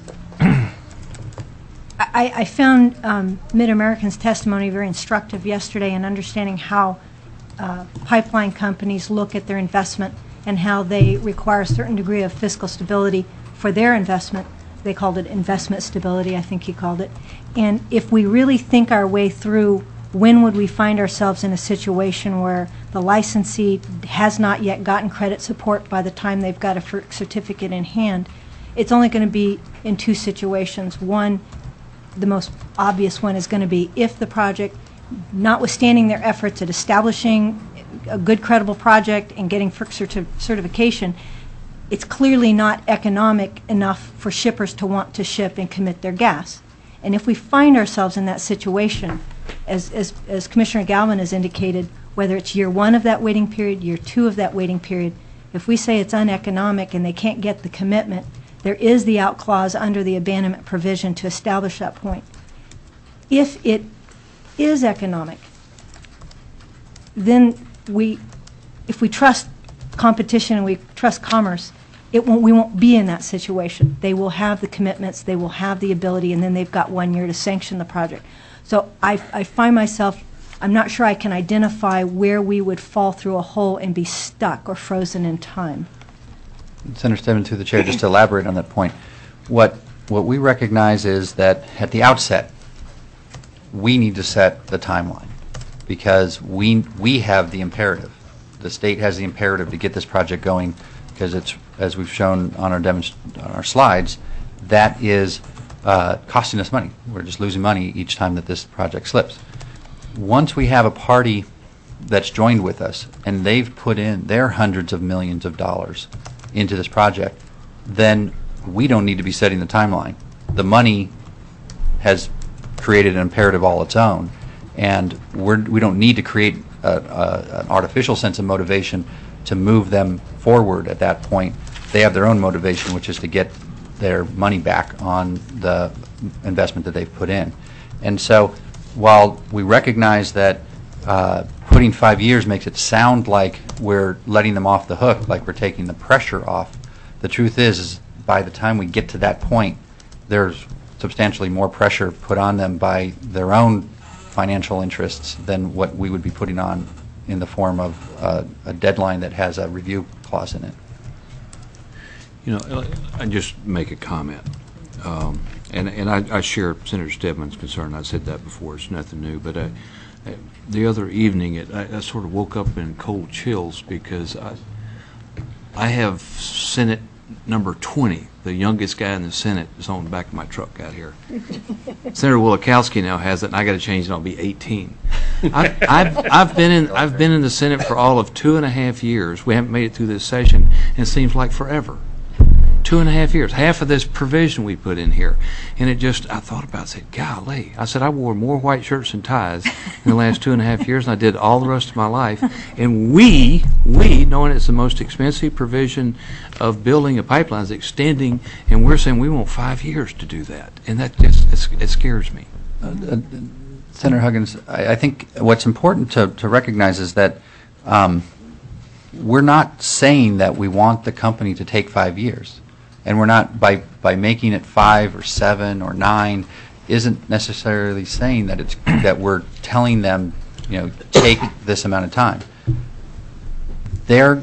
I found Mid-American's testimony very instructive yesterday in understanding how pipeline companies look at their investment and how they require a certain degree of fiscal stability for their investment. They called it investment stability, I think he called it. And if we really think our way through when would we find ourselves in a situation where the licensee has not yet gotten credit support by the time they've got a FERC certificate in hand, it's only going to be in 2 situations. One, the most obvious one, is going to be if the project, notwithstanding their efforts at establishing a good, credible project and getting FERC certification, it's clearly not economic enough for shippers to want to ship and commit their gas. And if we find ourselves in that situation, as Commissioner Galvin has indicated, whether it's year 1 of that waiting period, year 2 of that waiting period, if we say it's uneconomic and they can't get the commitment, there is the out clause under the abandonment provision to establish that point. If it is economic, then if we trust competition and we trust commerce, we won't be in that situation. They will have the commitments, they will have the ability, and then they've got 1 year to sanction the project. So I find myself, I'm not sure I can identify where we would fall through a hole and be stuck or frozen in time. Senator Stedman, through the chair, just to elaborate on that point, what what we recognize is that at the outset, we need to set the timeline because we have the imperative. The state has the imperative to get this project going because it's, as we've shown on our slides, that is costing us money. We're just losing money each time that this project slips. Once we have a party that's joined with us and they've put in their hundreds of millions of dollars into this project, then we don't need to be setting the timeline. The money has created an imperative all its own, and we don't need to create an artificial sense of motivation to move them forward at that point. They have their own motivation, which is to get their money back on the investment that they've put in. And so while we recognize that putting 5 years makes it sound like we're letting them off the hook, like we're taking the pressure off, the truth is by the time we get to that point, there's substantially more pressure put on them by their own financial interests than what we would be putting on in the form of a deadline that has a review clause in it. You know, I just make a comment, and I share Senator Stedman's concern. I said that before; it's nothing new. But the other evening, I sort of woke up in cold chills because I have Senate number 20. The youngest guy in the Senate is on the back of my truck out here. Senator Wielechowski now has it, and I got to change it. I'll be 18. I've been in the Senate for all of 2.5 years. We haven't made it through this session, and it seems like forever. 2.5 years, half of this provision we put in here. And I thought about it, said, golly. I said, I wore more white shirts and ties in the last 2.5 years than I did all the rest of my life. And we, knowing it's the most expensive provision of building a pipeline, is extending, and we're saying we want 5 years to do that. And that just, it scares me. Senator Huggins, I think what's important to recognize is that we're not saying that we want the company to take 5 years. And we're not, by making it 5 or 7 or 9, isn't necessarily saying that it's that we're telling them, take this amount of time. If they're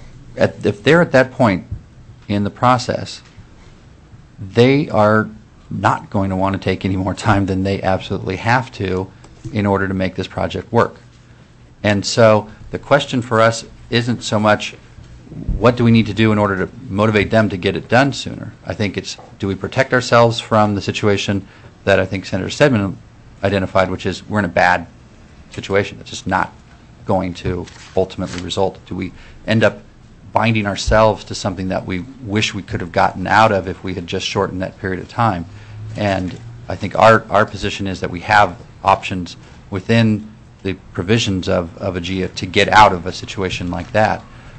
at that point in the process, they are not going to want to take any more time than they absolutely have to in order to make this project work. And so the question for us isn't so much what do we need to do in order to motivate them to get it done sooner. I think it's, do we protect ourselves from the situation that I think Senator Stedman identified, which is we're in a bad situation. It's just not going to ultimately result. Do we end up binding ourselves to something that we wish we could have gotten out of if we had just shortened that period of time? And I think our position is that we have options within the provisions of AGIA to get out of a situation like that.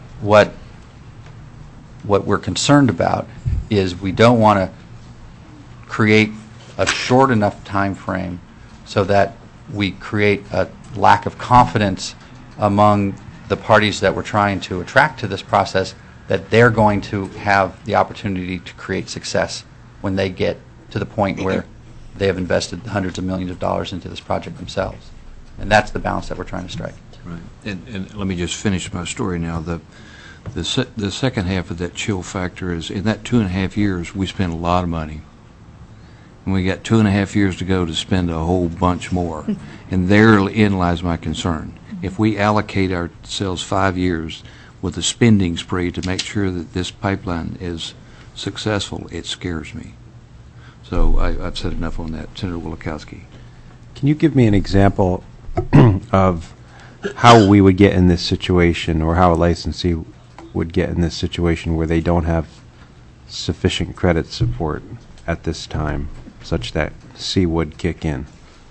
What we're concerned about is we don't want to create a short enough time frame so that we create a lack of confidence among the parties that we're trying to attract to this process that they're going to have the opportunity to create success when they get to the point where they have invested hundreds of millions of dollars into this project themselves. And that's the balance that we're trying to strike. Right. And let me just finish my story now. The second half of that chill factor is, in that 2.5 years, we spent a lot of money. And we got 2.5 years to go to spend a whole bunch more. And therein lies my concern. If we allocate ourselves 5 years with a spending spree to make sure that this pipeline is successful, it scares me. So I've said enough on that. Senator Wielechowski. Can you give me an example of how we would get in this situation, or how a licensee would get in this situation where they don't have sufficient credit support at this time, such that C would kick in?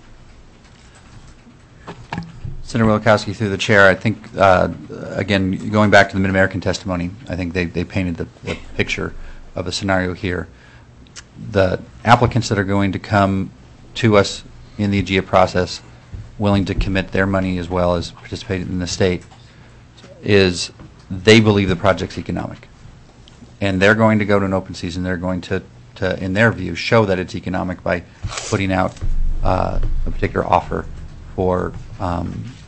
Senator Wielechowski, through the chair, I think, again, going back to the Mid-American testimony, I think they painted the picture of a scenario here. The applicants that are going to come to us in the AGIA process, willing to commit their money as well as participate in the state, is they believe the project's economic. And they're going to go to an open season. They're going to in their view, show that it's economic by putting out a particular offer for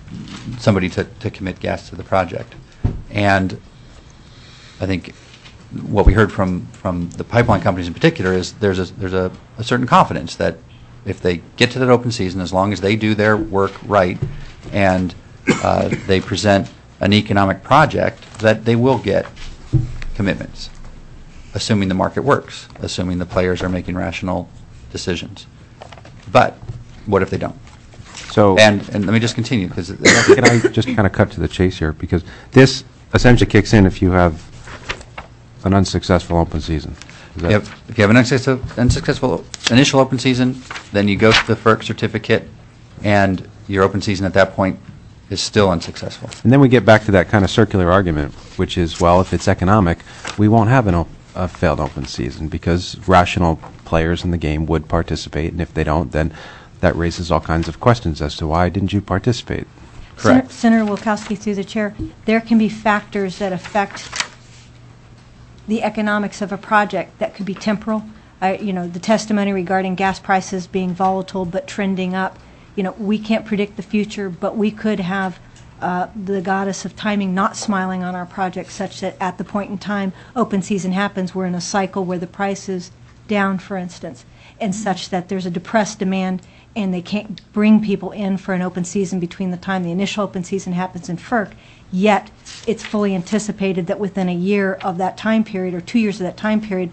somebody to commit gas to the project. And I think what we heard from the pipeline companies in particular is there's a certain confidence that if they get to that open season, as long as they do their work right and they present an economic project, that they will get commitments, assuming the market works, assuming the players are making rational decisions. But what if they don't? So, And let me just continue, because can I just kind of cut to the chase here? Because this essentially kicks in if you have an unsuccessful open season. Is that- if you have an unsuccessful initial open season, then you go to the FERC certificate, and your open season at that point is still unsuccessful. And then we get back to that kind of circular argument, which is, well, if it's economic, we won't have a failed open season because rational players in the game would participate, and if they don't, then that raises all kinds of questions as to why didn't you participate? Correct. Senator Wilkowski, through the chair, there can be factors that affect the economics of a project that could be temporal. The testimony regarding gas prices being volatile but trending up. We can't predict the future, but we could have the goddess of timing not smiling on our project such that at the point in time open season happens, we're in a cycle where the price is down, for instance, and such that there's a depressed demand and they can't bring people in for an open season between the time the initial open season happens in FERC, yet it's fully anticipated that within a year of that time period or 2 years of that time period,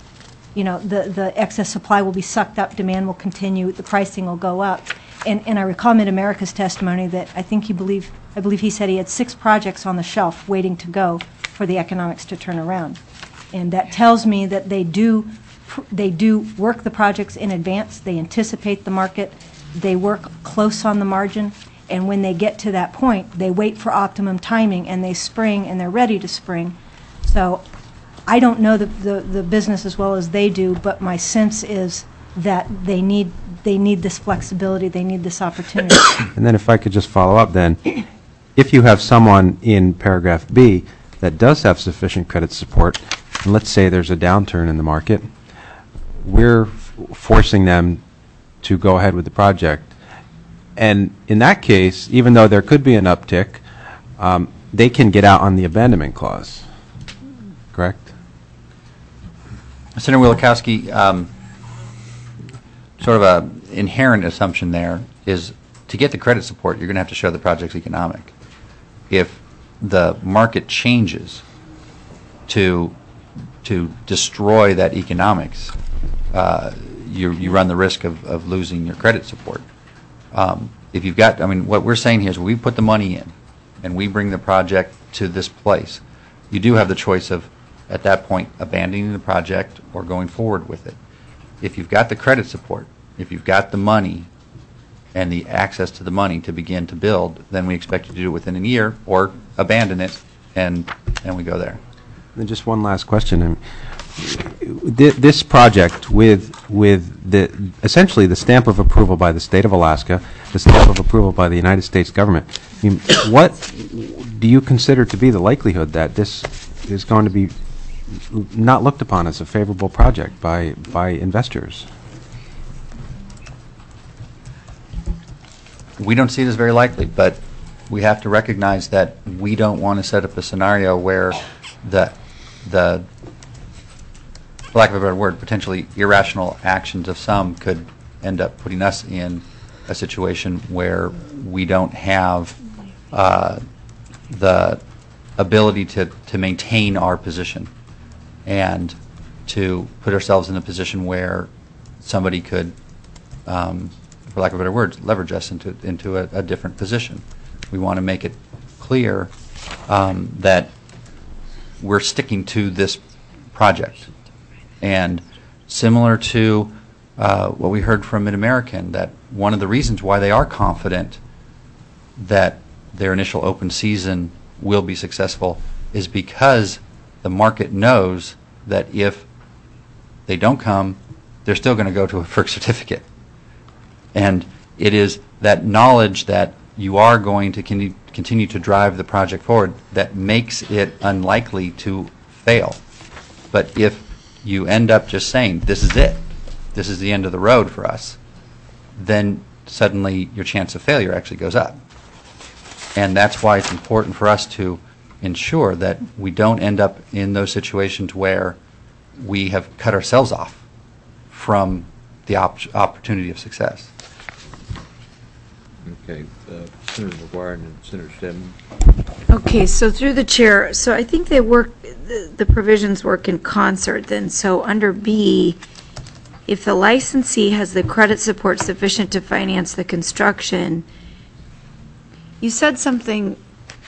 the excess supply will be sucked up, demand will continue, the pricing will go up. And I recall Mid-America's testimony that I believe he said he had 6 projects on the shelf waiting to go for the economics to turn around. And that tells me that they do work the projects in advance, they anticipate the market, they work close on the margin, and when they get to that point, they wait for optimum timing and they spring and they're ready to spring. So I don't know the business as well as they do, but my sense is that they need this flexibility, they need this opportunity. And then if I could just follow up then, if you have someone in paragraph B that does have sufficient credit support, and let's say there's a downturn in the market, we're forcing them to go ahead with the project. And in that case, even though there could be an uptick, they can get out on the abandonment clause, correct? Senator Wilkowski, sort of an inherent assumption there is to get the credit support, you're going to have to show the project's economic. If the market changes to destroy that economics, you run the risk of losing your credit support. If you've got, what we're saying here is we put the money in and we bring the project to this place, you do have the choice of, at that point, abandoning the project or going forward with it. If you've got the credit support, if you've got the money and the access to the money to begin to build, then we expect you to do it within a year or abandon it and we go there. And then just one last question. This project with essentially the stamp of approval by the state of Alaska, the stamp of approval by the United States government, what do you consider to be the likelihood that this is going to be not looked upon as a favorable project by investors? We don't see it as very likely, but we have to recognize that we don't want to set up a scenario where the for lack of a better word, potentially irrational actions of some could end up putting us in a situation where we don't have the ability to maintain our position and to put ourselves in a position where somebody could, for lack of a better word, leverage us into a different position. We want to make it clear that we're sticking to this project. And similar to what we heard from Mid-American, that one of the reasons why they are confident that their initial open season will be successful is because the market knows that if they don't come, they're still going to go to a FERC certificate. And it is that knowledge that you are going to continue to drive the project forward that makes it unlikely to fail. But if you end up just saying, this is it, this is the end of the road for us, then suddenly your chance of failure actually goes up. And that's why it's important for us to ensure that we don't end up in those situations where we have cut ourselves off from the opportunity of success. Okay, Senator McGuire and then Senator Steadman. Okay, so through the chair, so I think they work, the provisions work in concert then. So under B, if the licensee has the credit support sufficient to finance the construction, you said something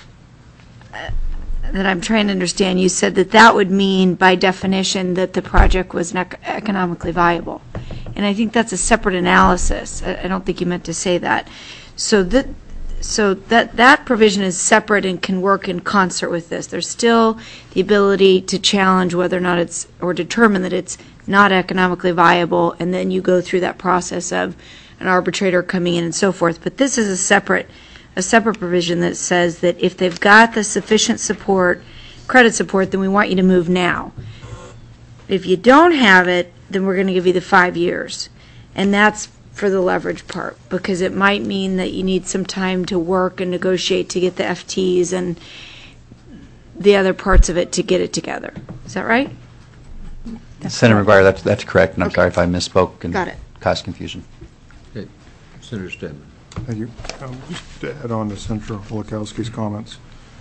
that I'm trying to understand. You said that that would mean, by definition, that the project was not economically viable. And I think that's a separate analysis. I don't think you meant to say that. So that provision is separate and can work in concert with this. There's still the ability to challenge whether or not it's, or determine that it's not economically viable, and then you go through that process of an arbitrator coming in and so forth. But this is a separate provision that says that if they've got the sufficient support, credit support, then we want you to move now. If you don't have it, then we're going to give you the 5 years. And that's for the leverage part, because it might mean that you need some time to work and negotiate to get the FTs and the other parts of it to get it together. Is that right? Senator McGuire, that's correct, and I'm sorry if I misspoke and Got it. caused confusion. Okay, Senator Steadman. Thank you. Just to add on to Senator Holikowski's comments.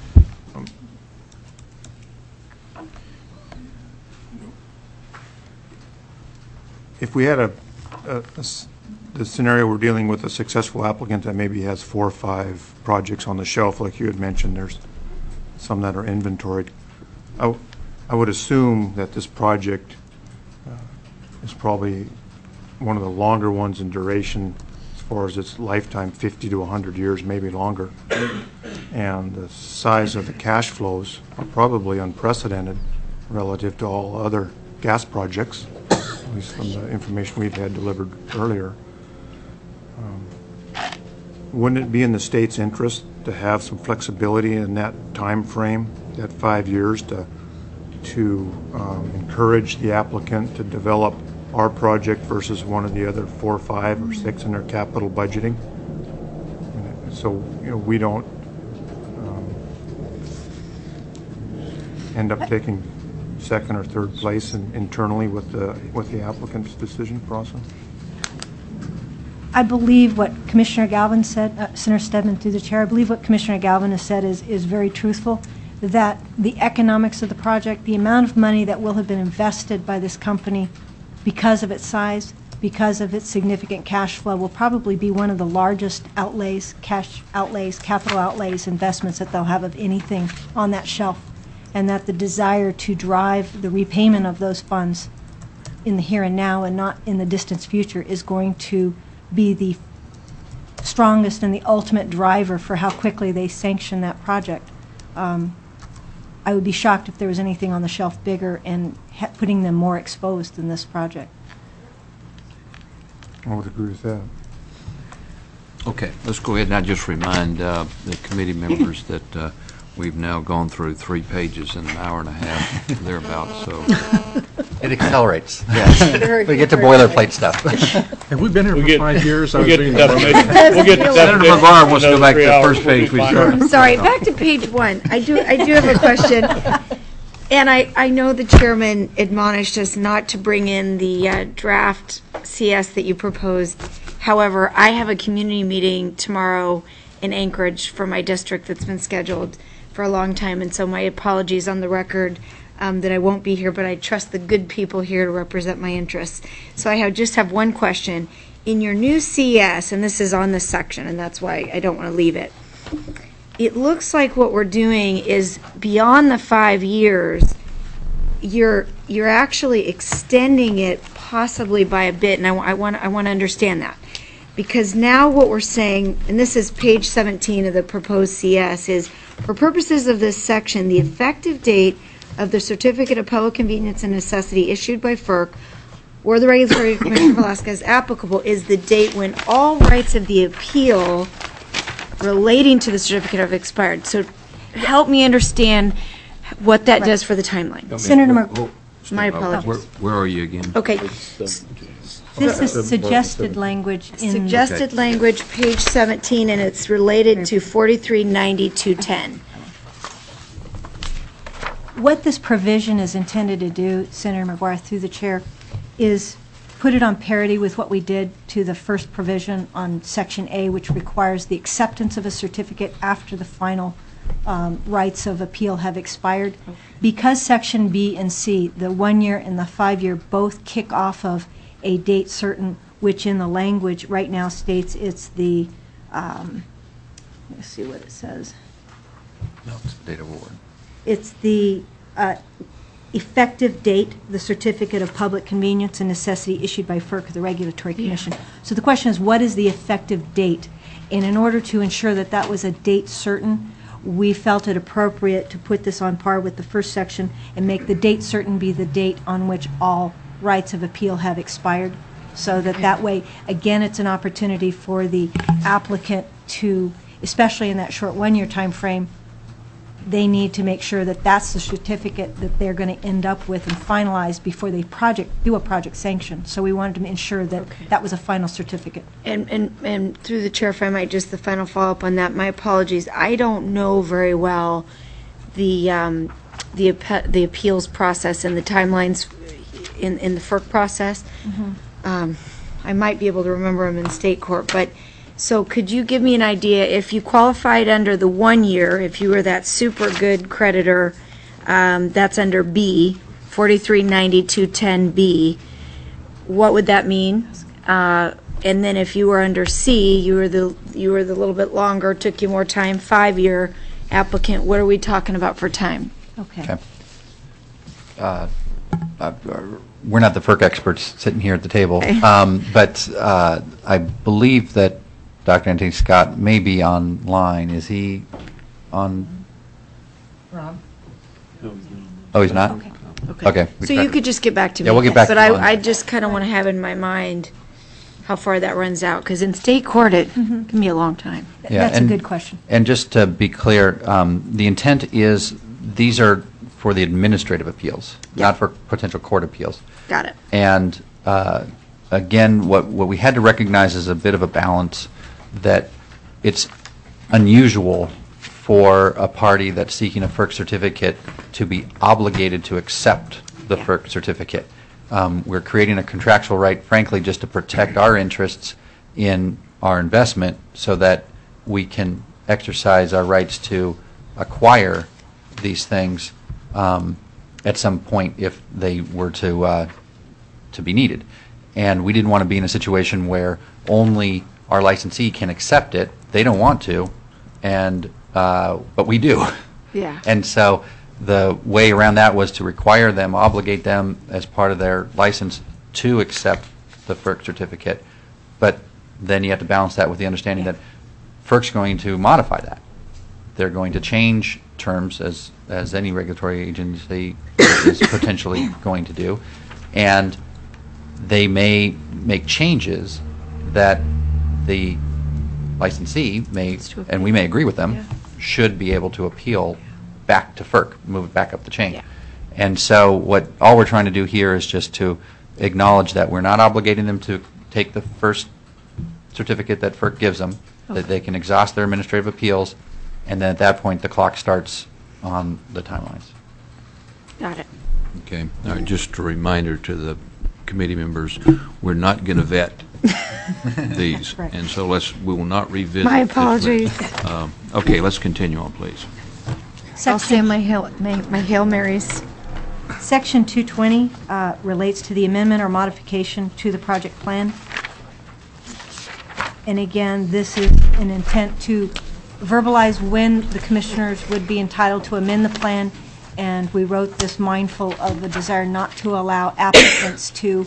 If we had the scenario we're dealing with a successful applicant that maybe has 4 or 5 projects on the shelf, like you had mentioned, there's some that are inventoried. I would assume that this project is probably one of the longer ones in duration as far as its lifetime, 50 to 100 years, maybe longer. And the size of the cash flows are probably unprecedented relative to all other gas projects, at least from the information we've had delivered earlier. Wouldn't it be in the state's interest to have some flexibility in that time frame, that 5 years, to encourage the applicant to develop our project versus one of the other 4, 5, or 6 in their capital budgeting? So, we don't end up taking second or third place internally with the applicant's decision process? I believe what Commissioner Galvin said, Senator Steadman through the chair, I believe what Commissioner Galvin has said is very truthful, that the economics of the project, the amount of money that will have been invested by this company because of its size, because of its significant cash flow, will probably be one of the largest outlays, cash outlays, capital outlays, investments that they'll have of anything on that shelf, and that the desire to drive the repayment of those funds in the here and now and not in the distant future is going to be the strongest and the ultimate driver for how quickly they sanction that project. I would be shocked if there was anything on the shelf bigger and putting them more exposed than this project. I would agree with that. Okay, let's go ahead and I just remind the committee members that we've now gone through 3 pages in an hour and a half, thereabouts, so. It accelerates. Yes. We get to boilerplate stuff. Have we been here for 5 years? We'll get to definition. We'll get to Senator definition McGuire wants to in go back to those the 3 first page we hours. started. I'm sorry, back to page 1. I do have a question. And I know the chairman admonished us not to bring in the draft CS that you proposed. However, I have a community meeting tomorrow in Anchorage for my district that's been scheduled for a long time, and so my apologies on the record that I won't be here, but I trust the good people here to represent my interests. So I just have one question. In your new CS, and this is on this section, and that's why I don't want to leave it, it looks like what we're doing is beyond the 5 years, you're actually extending it possibly by a bit, and I want to understand that. Because now what we're saying, and this is page 17 of the proposed CS, is for purposes of this section, the effective date of the Certificate of Public Convenience and Necessity issued by FERC or the Regulatory Commission of Alaska as applicable is the date when all rights of the appeal relating to the certificate have expired. So help me understand what that does for the timeline. Senator My apologies. Where are you again? Okay. This is suggested language in Suggested language, page 17, and it's related to 439210. what this provision is intended to do, Senator McGuire, through the chair, is put it on parity with what we did to the first provision on Section A, which requires the acceptance of a certificate after the final rights of appeal have expired. Because Section B and C, the 1 year and the 5 year, both kick off of a date certain, which in the language right now states it's the, let's see what it says. No, it's date of award. It's the effective date, the certificate of public convenience and necessity issued by FERC, the Regulatory Commission. So the question is, what is the effective date? And in order to ensure that that was a date certain, we felt it appropriate to put this on par with the first section and make the date certain be the date on which all rights of appeal have expired. So that way, again, it's an opportunity for the applicant to, especially in that short 1 year time frame, they need to make sure that that's the certificate that they're going to end up with and finalize before they do a project sanction. So we wanted to ensure that that was a final certificate. And through the chair, if I might, just the final follow-up on that, my apologies. I don't know very well the appeals process and the timelines in the FERC process. I might be able to remember them in state court, but so could you give me an idea, if you qualified under the 1 year, if you were that super good creditor, that's under B, 439210B, what would that mean? And then if you were under C, you were the little bit longer, took you more time, 5 year applicant, what are we talking about for time? Okay. We're not the FERC experts sitting here at the table, but I believe that Dr. Anthony Scott may be online. Is he on? Rob? Oh, he's not? Okay. So you could just get back to me. Yeah, we'll get back to But you on I that. just kind of want to have in my mind how far that runs out, because in state court, it can be a long time. Yeah, That's a good question. And just to be clear, the intent is these are for the administrative appeals, not for potential court appeals. Got it. And again, what we had to recognize is a bit of a balance, that it's unusual for a party that's seeking a FERC certificate to be obligated to accept the FERC certificate. We're creating a contractual right, frankly, just to protect our interests in our investment so that we can exercise our rights to acquire these things at some point if they were to be needed. And we didn't want to be in a situation where only our licensee can accept it. They don't want to, and but we do. Yeah. And so the way around that was to require them, obligate them as part of their license to accept the FERC certificate. But then you have to balance that with the understanding that FERC's going to modify that. They're going to change terms as any regulatory agency is potentially going to do. And they may make changes that the licensee may, and we may agree with them, should be able to appeal back to FERC, move it back up the chain. Yeah. And so all we're trying to do here is just to acknowledge that we're not obligating them to take the first certificate that FERC gives them, that they can exhaust their administrative appeals, and then at that point the clock starts on the timelines. Got it. Okay. All right, just a reminder to the committee members, we're not going to vet these, Right. and so we will not revisit. My this. apologies. Okay, let's continue on, please. I'll say my Hail Marys. Section 220 relates to the amendment or modification to the project plan. And again, this is an intent to verbalize when the commissioners would be entitled to amend the plan, and we wrote this mindful of the desire not to allow applicants to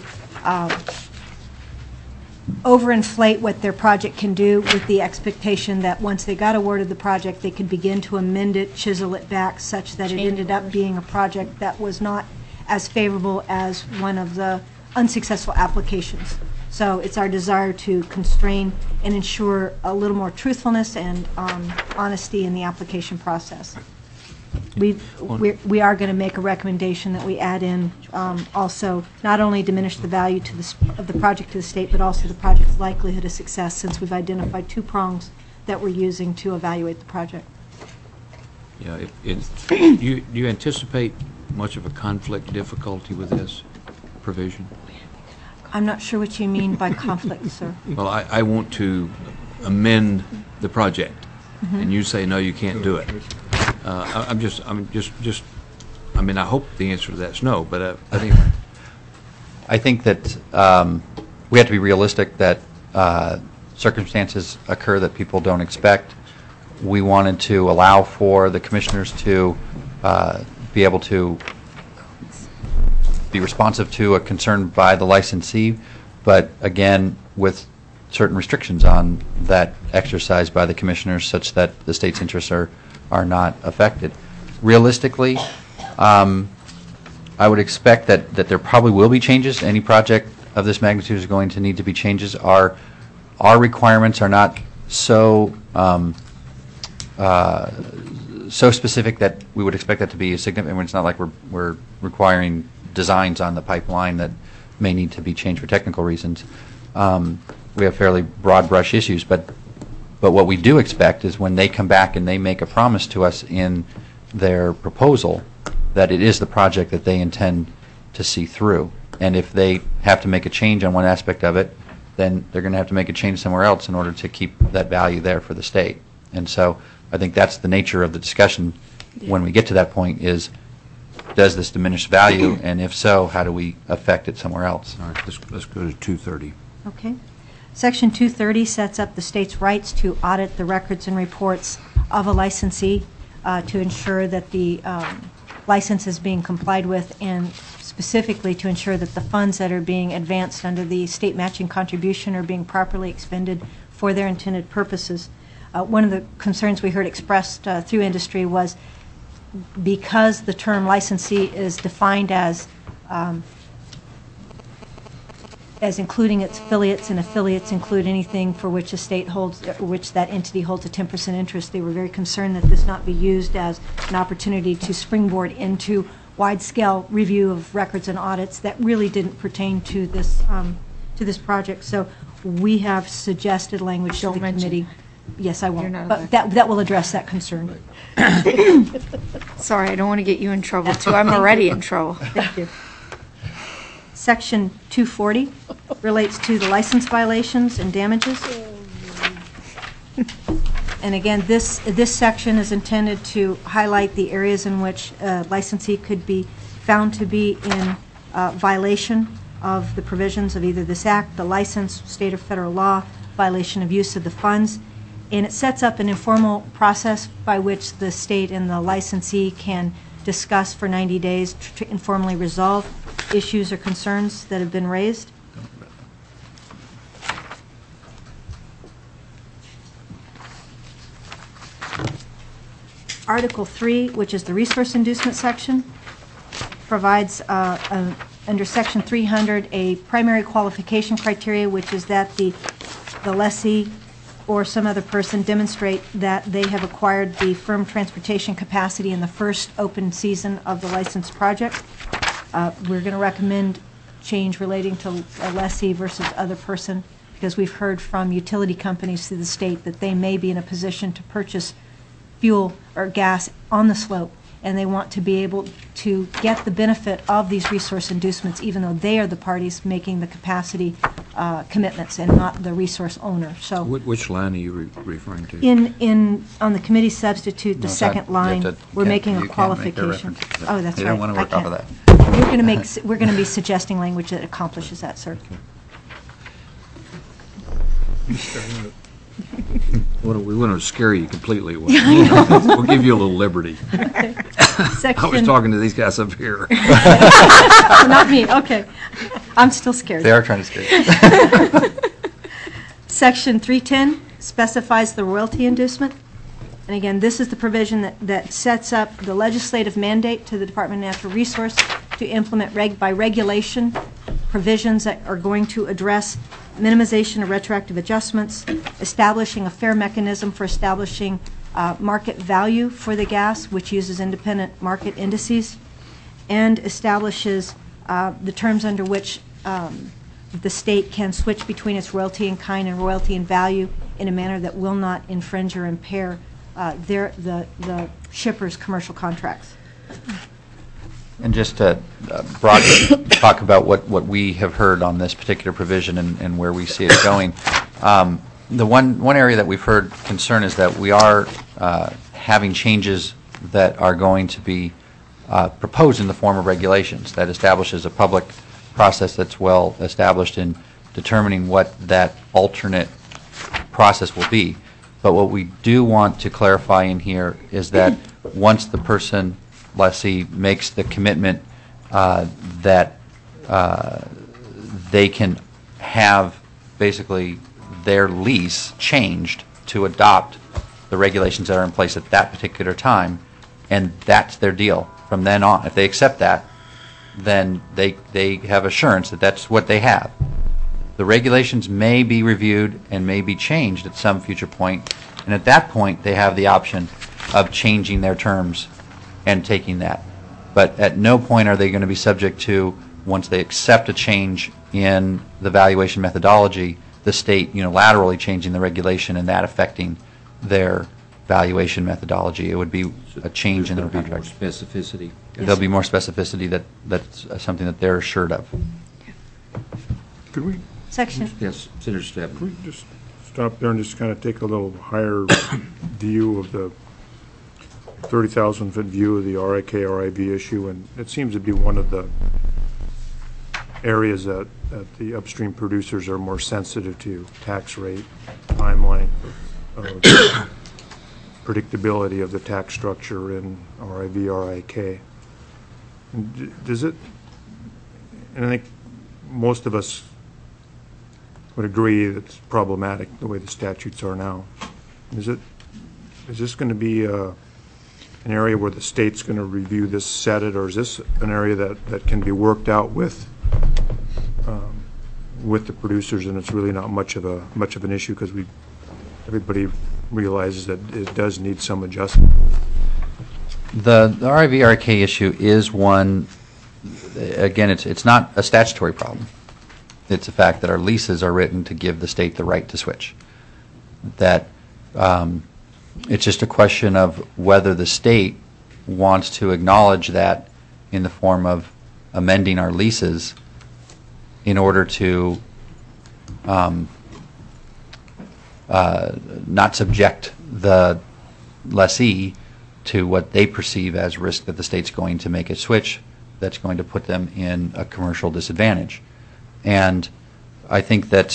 overinflate what their project can do, with the expectation that once they got awarded the project, they could begin to amend it, chisel it back, such that it ended up being a project that was not as favorable as one of the unsuccessful applications. So it's our desire to constrain and ensure a little more truthfulness and honesty in the application process. We are going to make a recommendation that we add in also not only diminish the value of the project to the state, but also the project's likelihood of success, since we've identified two prongs that we're using to evaluate the project. Yeah, do you anticipate much of a conflict difficulty with this provision? I'm not sure what you mean by conflict, sir. Well, I want to amend the project, and you say, no, you can't do it. I mean, I hope the answer to that's no, but I think that we have to be realistic that circumstances occur that people don't expect. We wanted to allow for the commissioners to be able to be responsive to a concern by the licensee, but again, with certain restrictions on that exercise by the commissioners such that the state's interests are not affected. Realistically, I would expect that there probably will be changes. Any project of this magnitude is going to need to be changes. Our requirements are not so so specific that we would expect that to be a significant. It's not like we're requiring designs on the pipeline that may need to be changed for technical reasons. We have fairly broad brush issues, but what we do expect is when they come back and they make a promise to us in their proposal that it is the project that they intend to see through. And if they have to make a change on one aspect of it, then they're going to have to make a change somewhere else in order to keep that value there for the state. And so I think that's the nature of the discussion when we get to that point is, does this diminish value? And if so, how do we affect it somewhere else? all right, let's go to 230. Okay. Section 230 sets up the state's rights to audit the records and reports of a licensee to ensure that the license is being complied with, and specifically to ensure that the funds that are being advanced under the state matching contribution are being properly expended for their intended purposes. One of the concerns we heard expressed through industry was because the term licensee is defined as including its affiliates, and affiliates include anything for which a state holds, which that entity holds a 10% interest. They were very concerned that this not be used as an opportunity to springboard into wide-scale review of records and audits that really didn't pertain to this project. So we have suggested language to the committee. Yes, I won't. But that will address that concern. Sorry, I don't want to get you in trouble, too. I'm already in trouble. Thank you. Section 240 relates to the license violations and damages. And again, this section is intended to highlight the areas in which a licensee could be found to be in violation of the provisions of either this act, the license, state or federal law, violation of use of the funds. And it sets up an informal process by which the state and the licensee can discuss for 90 days to informally resolve issues or concerns that have been raised. Article 3, which is the resource inducement section, provides under Section 300 a primary qualification criteria, which is that the lessee or some other person demonstrate that they have acquired the firm transportation capacity in the first open season of the licensed project. We're going to recommend change relating to a lessee versus other person, because we've heard from utility companies through the state that they may be in a position to purchase fuel or gas on the slope, and they want to be able to get the benefit of these resource inducements, even though they are the parties making the capacity commitments and not the resource owner. So, Which line are you referring to? on the committee substitute, the No, second line, we're making a qualification. Oh, that's right. You don't want to work off of that. We're going to be suggesting language that accomplishes that, sir. We want to scare you completely. We'll give you a little liberty. I was talking to these guys up here. Not me, okay. I'm still scared. They are trying to scare you. Section 310 specifies the royalty inducement. And again, this is the provision that sets up the legislative mandate to the Department of Natural Resource to implement by regulation provisions that are going to address minimization of retroactive adjustments, establishing a fair mechanism for establishing market value for the gas, which uses independent market indices, and establishes the terms under which the state can switch between its royalty in kind and royalty in value in a manner that will not infringe or impair the shipper's commercial contracts. And just to broadly talk about what we have heard on this particular provision and where we see it going, the one area that we've heard concern is that we are having changes that are going to be proposed in the form of regulations that establishes a public process that's well established in determining what that alternate process will be. But what we do want to clarify in here is that once the person, lessee, makes the commitment that they can have basically their lease changed to adopt the regulations that are in place at that particular time, and that's their deal from then on. If they accept that, then they have assurance that that's what they have. The regulations may be reviewed and may be changed at some future point, and at that point they have the option of changing their terms and taking that. But at no point are they going to be subject to, once they accept a change in the valuation methodology, the state unilaterally changing the regulation and that affecting their valuation methodology. It would be a change in their There'll be more contract. specificity. There'll be more specificity that's something that they're assured of. Could we Section. Yes, Senator Stebbins. Can we just stop there and just kind of take a little higher view of the 30,000-foot view of the RIV issue? And it seems to be one of the areas that the upstream producers are more sensitive to: tax rate, time length, predictability of the tax structure in RIV. And does it, and I think most of us would agree that it's problematic the way the statutes are now. Is this going to be an area where the state's going to review this, set it, or is this an area that can be worked out with the producers, and it's really not much of an issue because everybody realizes that it does need some adjustment? The RIV-RK issue is one, again, it's not a statutory problem. It's a fact that our leases are written to give the state the right to switch. That it's just a question of whether the state wants to acknowledge that in the form of amending our leases in order to not subject the lessee to what they perceive as risk that the state's going to make a switch that's going to put them in a commercial disadvantage. And I think that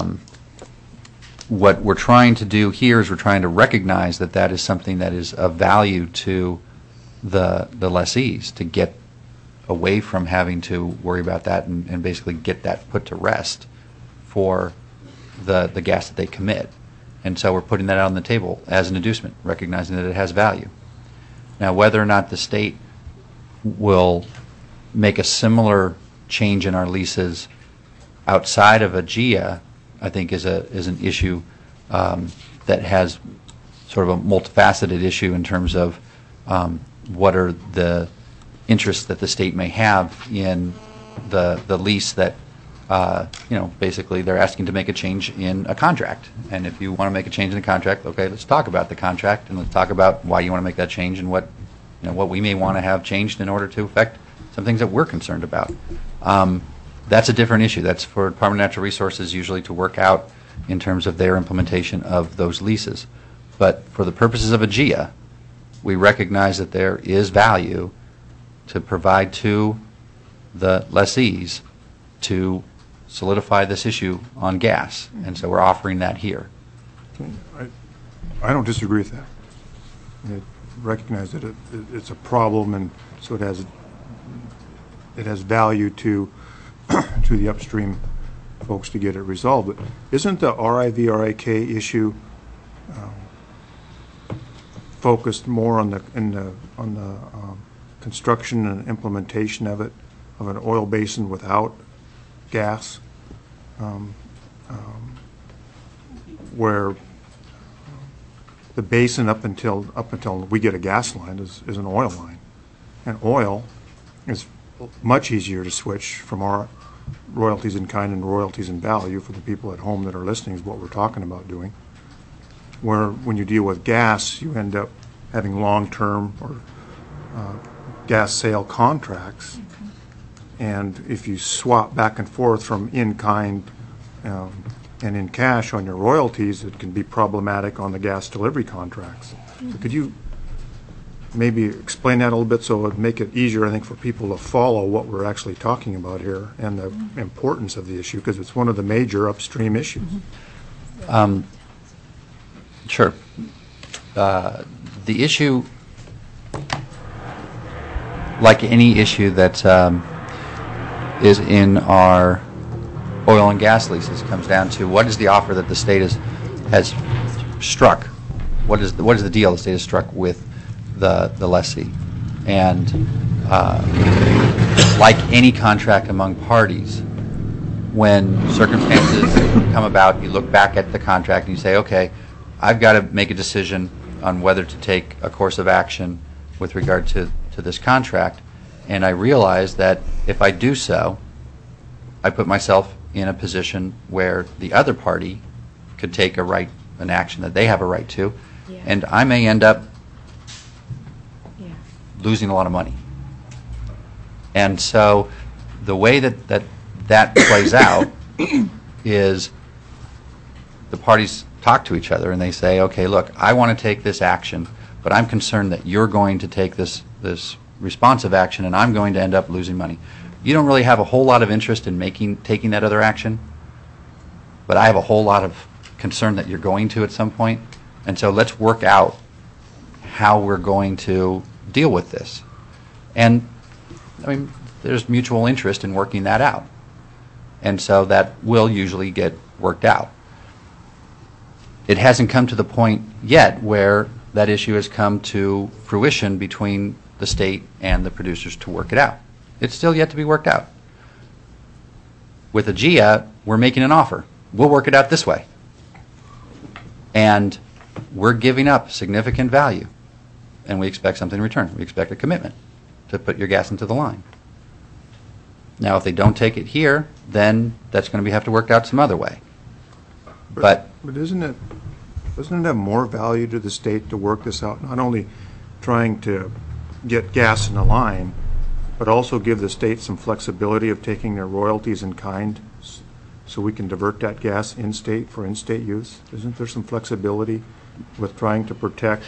what we're trying to do here is we're trying to recognize that that is something that is of value to the lessees, to get away from having to worry about that and basically get that put to rest for the gas that they commit. And so we're putting that out on the table as an inducement, recognizing that it has value. Now, whether or not the state will make a similar change in our leases outside of a GIA, I think is an issue that has sort of a multifaceted issue in terms of what are the interests that the state may have in the lease that basically they're asking to make a change in a contract. And if you want to make a change in the contract, okay, let's talk about the contract and let's talk about why you want to make that change and what we may want to have changed in order to affect some things that we're concerned about. That's a different issue. That's for Department of Natural Resources usually to work out in terms of their implementation of those leases. But for the purposes of a GIA, we recognize that there is value to provide to the lessees to solidify this issue on gas. And so we're offering that here. I don't disagree with that. I recognize that it's a problem, and so it has value to the upstream folks to get it resolved. But isn't the RIV-RIK issue focused more on the construction and implementation of it, of an oil basin without gas, where the basin up until we get a gas line is an oil line, and oil is much easier to switch from our royalties in kind and royalties in value for the people at home that are listening is what we're talking about doing. where when you deal with gas, you end up having long-term or gas sale contracts. And if you swap back and forth from in-kind and in cash on your royalties, it can be problematic on the gas delivery contracts. So could you maybe explain that a little bit so it would make it easier, I think, for people to follow what we're actually talking about here and the importance of the issue, because it's one of the major upstream issues. Sure. The issue, like any issue that is in our oil and gas leases, comes down to what is the offer that the state has struck? What is the deal the state has struck with the lessee? And like any contract among parties, when circumstances come about, you look back at the contract and you say, okay, I've got to make a decision on whether to take a course of action with regard to this contract, and I realize that if I do so, I put myself in a position where the other party could take an action that they have a right to, and I may end up losing a lot of money. And so the way that plays out is the parties talk to each other and they say, okay, look, I want to take this action, but I'm concerned that you're going to take this responsive action and I'm going to end up losing money. You don't really have a whole lot of interest in taking that other action, but I have a whole lot of concern that you're going to at some point, and so let's work out how we're going to deal with this. And I mean, there's mutual interest in working that out, and so that will usually get worked out. It hasn't come to the point yet where that issue has come to fruition between the state and the producers to work it out. It's still yet to be worked out. With AGEA, we're making an offer. We'll work it out this way. And we're giving up significant value, and we expect something in return. We expect a commitment to put your gas into the line. Now, if they don't take it here, then that's going to have to work out some other way. But doesn't it have more value to the state to work this out? Not only trying to get gas in the line, but also give the state some flexibility of taking their royalties in kind so we can divert that gas in-state for in-state use? Isn't there some flexibility with trying to protect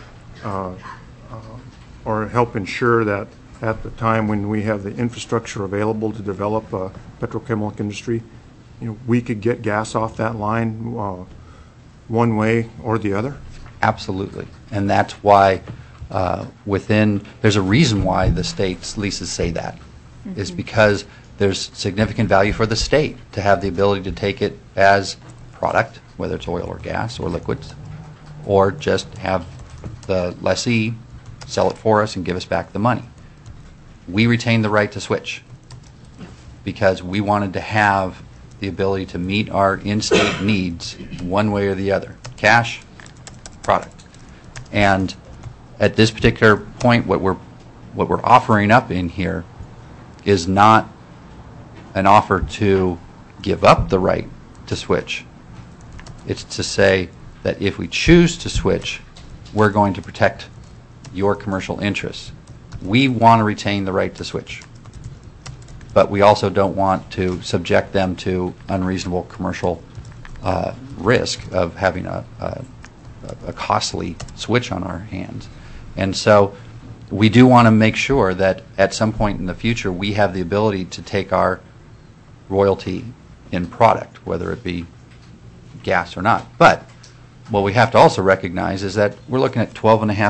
or help ensure that at the time when we have the infrastructure available to develop a petrochemical industry, we could get gas off that line one way or the other? absolutely. And that's why there's a reason why the state's leases say that. Is because there's significant value for the state to have the ability to take it as product, whether it's oil or gas or liquids, or just have the lessee sell it for us and give us back the money. We retain the right to switch because we wanted to have the ability to meet our in-state needs one way or the other, cash, product. And at this particular point, what we're offering up in here is not an offer to give up the right to switch. It's to say that if we choose to switch, we're going to protect your commercial interests. We want to retain the right to switch, but we also don't want to subject them to unreasonable commercial risk of having a costly switch on our hands. And so we do want to make sure that at some point in the future we have the ability to take our royalty in product, whether it be gas or not. But what we have to also recognize is that we're looking at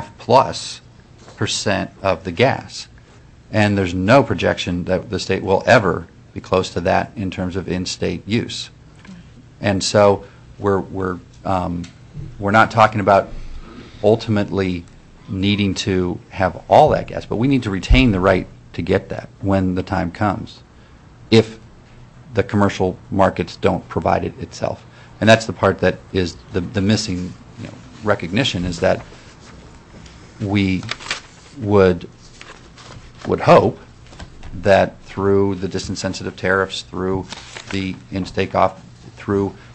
12.5+% of the gas. And there's no projection that the state will ever be close to that in terms of in-state use. And so we're not talking about ultimately needing to have all that gas, but we need to retain the right to get that when the time comes, if the commercial markets don't provide it itself. And that's the part that is the missing recognition, is that we would hope that through the distance sensitive tariffs, through the in-state through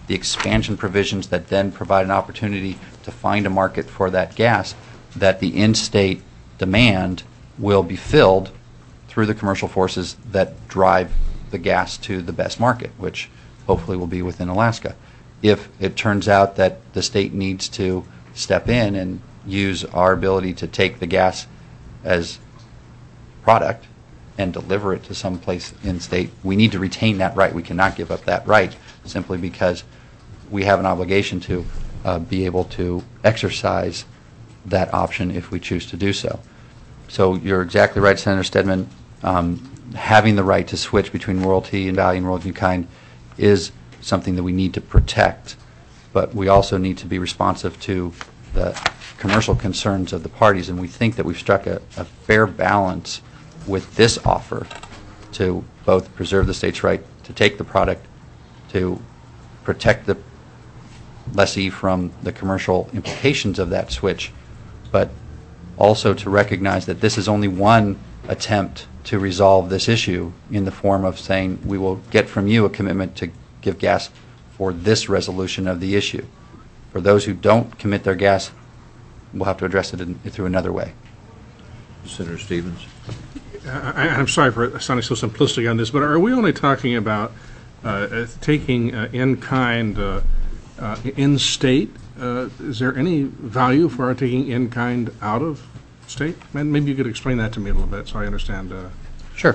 the expansion provisions that then provide an opportunity to find a market for that gas, that the in-state demand will be filled through the commercial forces that drive the gas to the best market, which hopefully will be within Alaska. If it turns out that the state needs to step in and use our ability to take the gas as product and deliver it to some place in state, we need to retain that right. We cannot give up that right simply because we have an obligation to be able to exercise that option if we choose to do so. So you're exactly right, Senator Stedman. Having the right to switch between royalty and value and royalty in kind is something that we need to protect, but we also need to be responsive to the commercial concerns of the parties, and we think that we've struck a fair balance with this offer to both preserve the state's right to take the product, to protect the lessee from the commercial implications of that switch, but also to recognize that this is only one attempt to resolve this issue in the form of saying we will get from you a commitment to give gas for this resolution of the issue. For those who don't commit their gas, we'll have to address it through another way. Senator Stevens. I'm sorry for sounding so simplistic on this, but are we only talking about taking in-kind in-state? Is there any value for our taking in-kind out of state? Maybe you could explain that to me a little bit so I understand. Sure.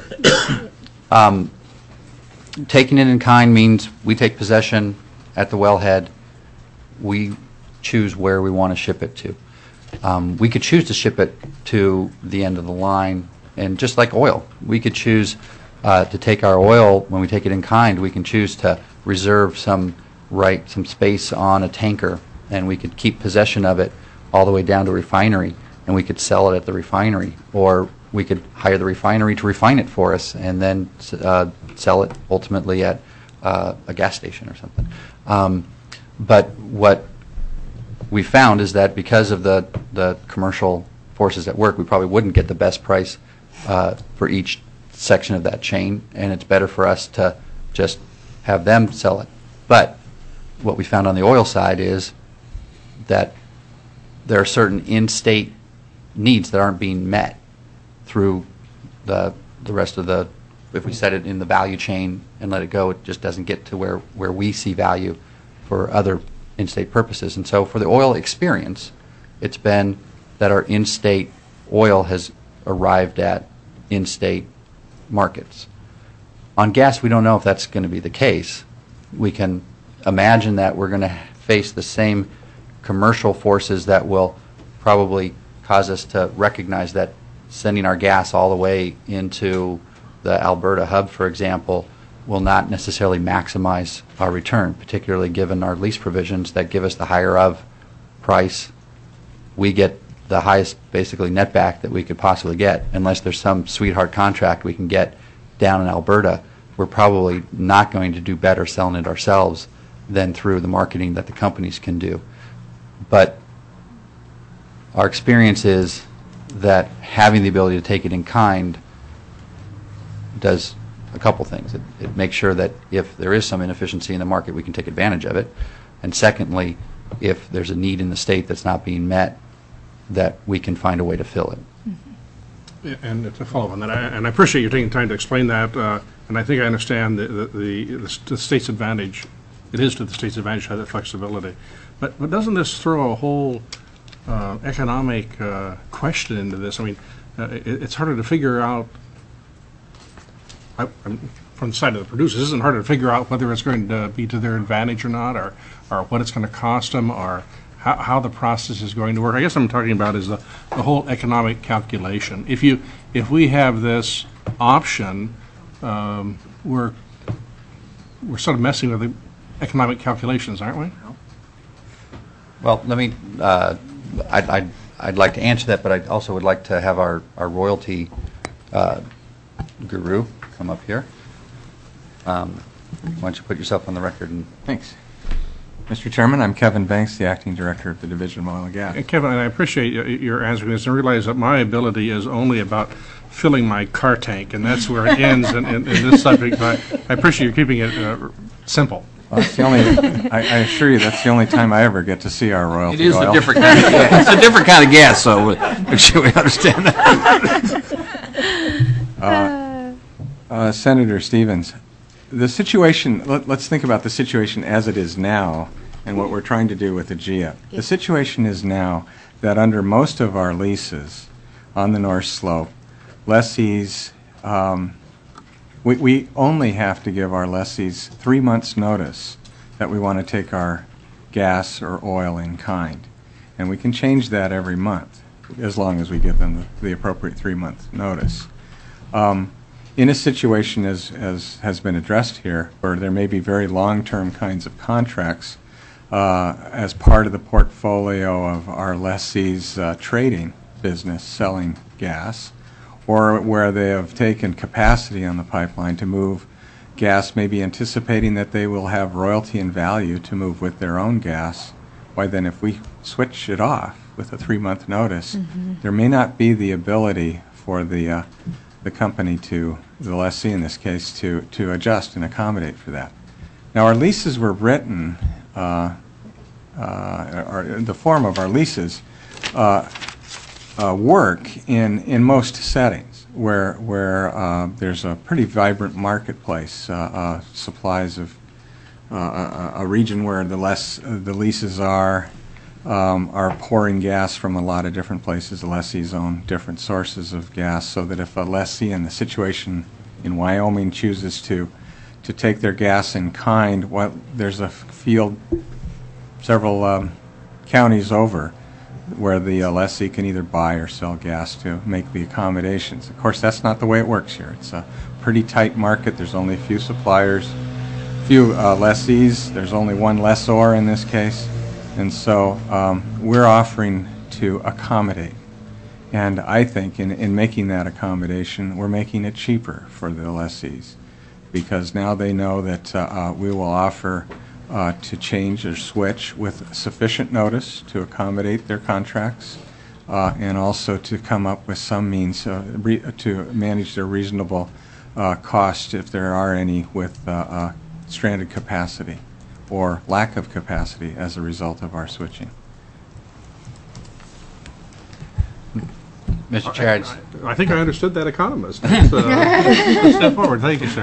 Taking it in kind means we take possession at the wellhead. We choose where we want to ship it to. We could choose to ship it to the end of the line, and just like oil, we could choose to take our oil, when we take it in kind, we can choose to reserve some space on a tanker, and we could keep possession of it all the way down to refinery, and we could sell it at the refinery, or we could hire the refinery to refine it for us and then sell it ultimately at a gas station or something. But what we found is that because of the commercial forces at work, we probably wouldn't get the best price for each section of that chain, and it's better for us to just have them sell it. But what we found on the oil side is that there are certain in-state needs that aren't being met through the rest of the, if we set it in the value chain and let it go, it just doesn't get to where we see value for other in-state purposes. And so for the oil experience, it's been that our in-state oil has arrived at in-state markets. On gas, we don't know if that's going to be the case. We can imagine that we're going to face the same commercial forces that will probably cause us to recognize that sending our gas all the way into the Alberta hub, for example, will not necessarily maximize our return, particularly given our lease provisions that give us the higher of price. We get the highest, basically, net back that we could possibly get. Unless there's some sweetheart contract we can get down in Alberta, we're probably not going to do better selling it ourselves than through the marketing that the companies can do. But our experience is that having the ability to take it in kind does a couple things. It makes sure that if there is some inefficiency in the market, we can take advantage of it. And secondly, if there's a need in the state that's not being met, that we can find a way to fill it. And to follow up on that, and I appreciate you taking time to explain that, and I think I understand the state's advantage. It is to the state's advantage to have that flexibility. But doesn't this throw a whole economic question into this? I mean, it's harder to figure out, from the side of the producers, isn't harder to figure out whether it's going to be to their advantage or not, or what it's going to cost them, or how the process is going to work. I guess I'm talking about is the whole economic calculation. If we have this option, we're sort of messing with the economic calculations, aren't we? Well, let me. I'd like to answer that, but I also would like to have our royalty guru come up here. Why don't you put yourself on the record? Thanks. Mr. Chairman, I'm Kevin Banks, the Acting Director of the Division of Oil and Gas. Kevin, and I appreciate your answering this and realize that my ability is only about filling my car tank, and that's where it ends in this subject. But I appreciate you keeping it simple. Well, that's the only, I assure you, that's the only time I ever get to see our royalty It is oil. a different kind of gas. It's a different kind of gas, so make sure we understand that. Senator Stevens, the situation, let's think about the situation as it is now and what we're trying to do with the GIA. The situation is now that under most of our leases on the North Slope, lessees, we only have to give our lessees 3 months' notice that we want to take our gas or oil in kind. And we can change that every month as long as we give them the appropriate 3-month notice. In a situation as has been addressed here, where there may be very long-term kinds of contracts as part of the portfolio of our lessees' trading business, selling gas, or where they have taken capacity on the pipeline to move gas, maybe anticipating that they will have royalty and value to move with their own gas, why then if we switch it off with a 3-month notice, there may not be the ability for the company to, the lessee in this case, to adjust and accommodate for that. Now our leases were written, or the form of our leases work in most settings where there's a pretty vibrant marketplace, supplies of a region where the leases are pouring gas from a lot of different places. The lessees own different sources of gas, so that if a lessee in the situation in Wyoming chooses to take their gas in kind, well, there's a field several counties over where the lessee can either buy or sell gas to make the accommodations. Of course, that's not the way it works here. It's a pretty tight market. There's only a few suppliers, few lessees. There's only one lessor in this case. And so we're offering to accommodate. And I think in making that accommodation, we're making it cheaper for the lessees, because now they know that we will offer to change or switch with sufficient notice to accommodate their contracts, and also to come up with some means to manage their reasonable cost, if there are any, with stranded capacity or lack of capacity as a result of our switching. Mr. Chair, I think I understood that economist. Let's step forward. Thank you, sir.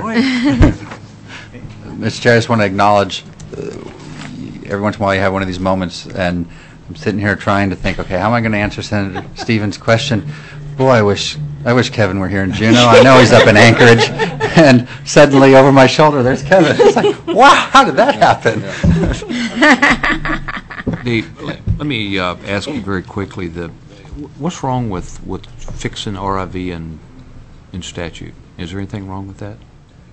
Mr. Chair, I just want to acknowledge every once in a while you have one of these moments, and I'm sitting here trying to think, okay, how am I going to answer Senator Stevens' question? Boy, I wish Kevin were here in Juneau. I know he's up in Anchorage, and suddenly over my shoulder, there's Kevin. It's like, wow, how did that happen? Let me ask you very quickly, what's wrong with fixing RIV in statute? Is there anything wrong with that?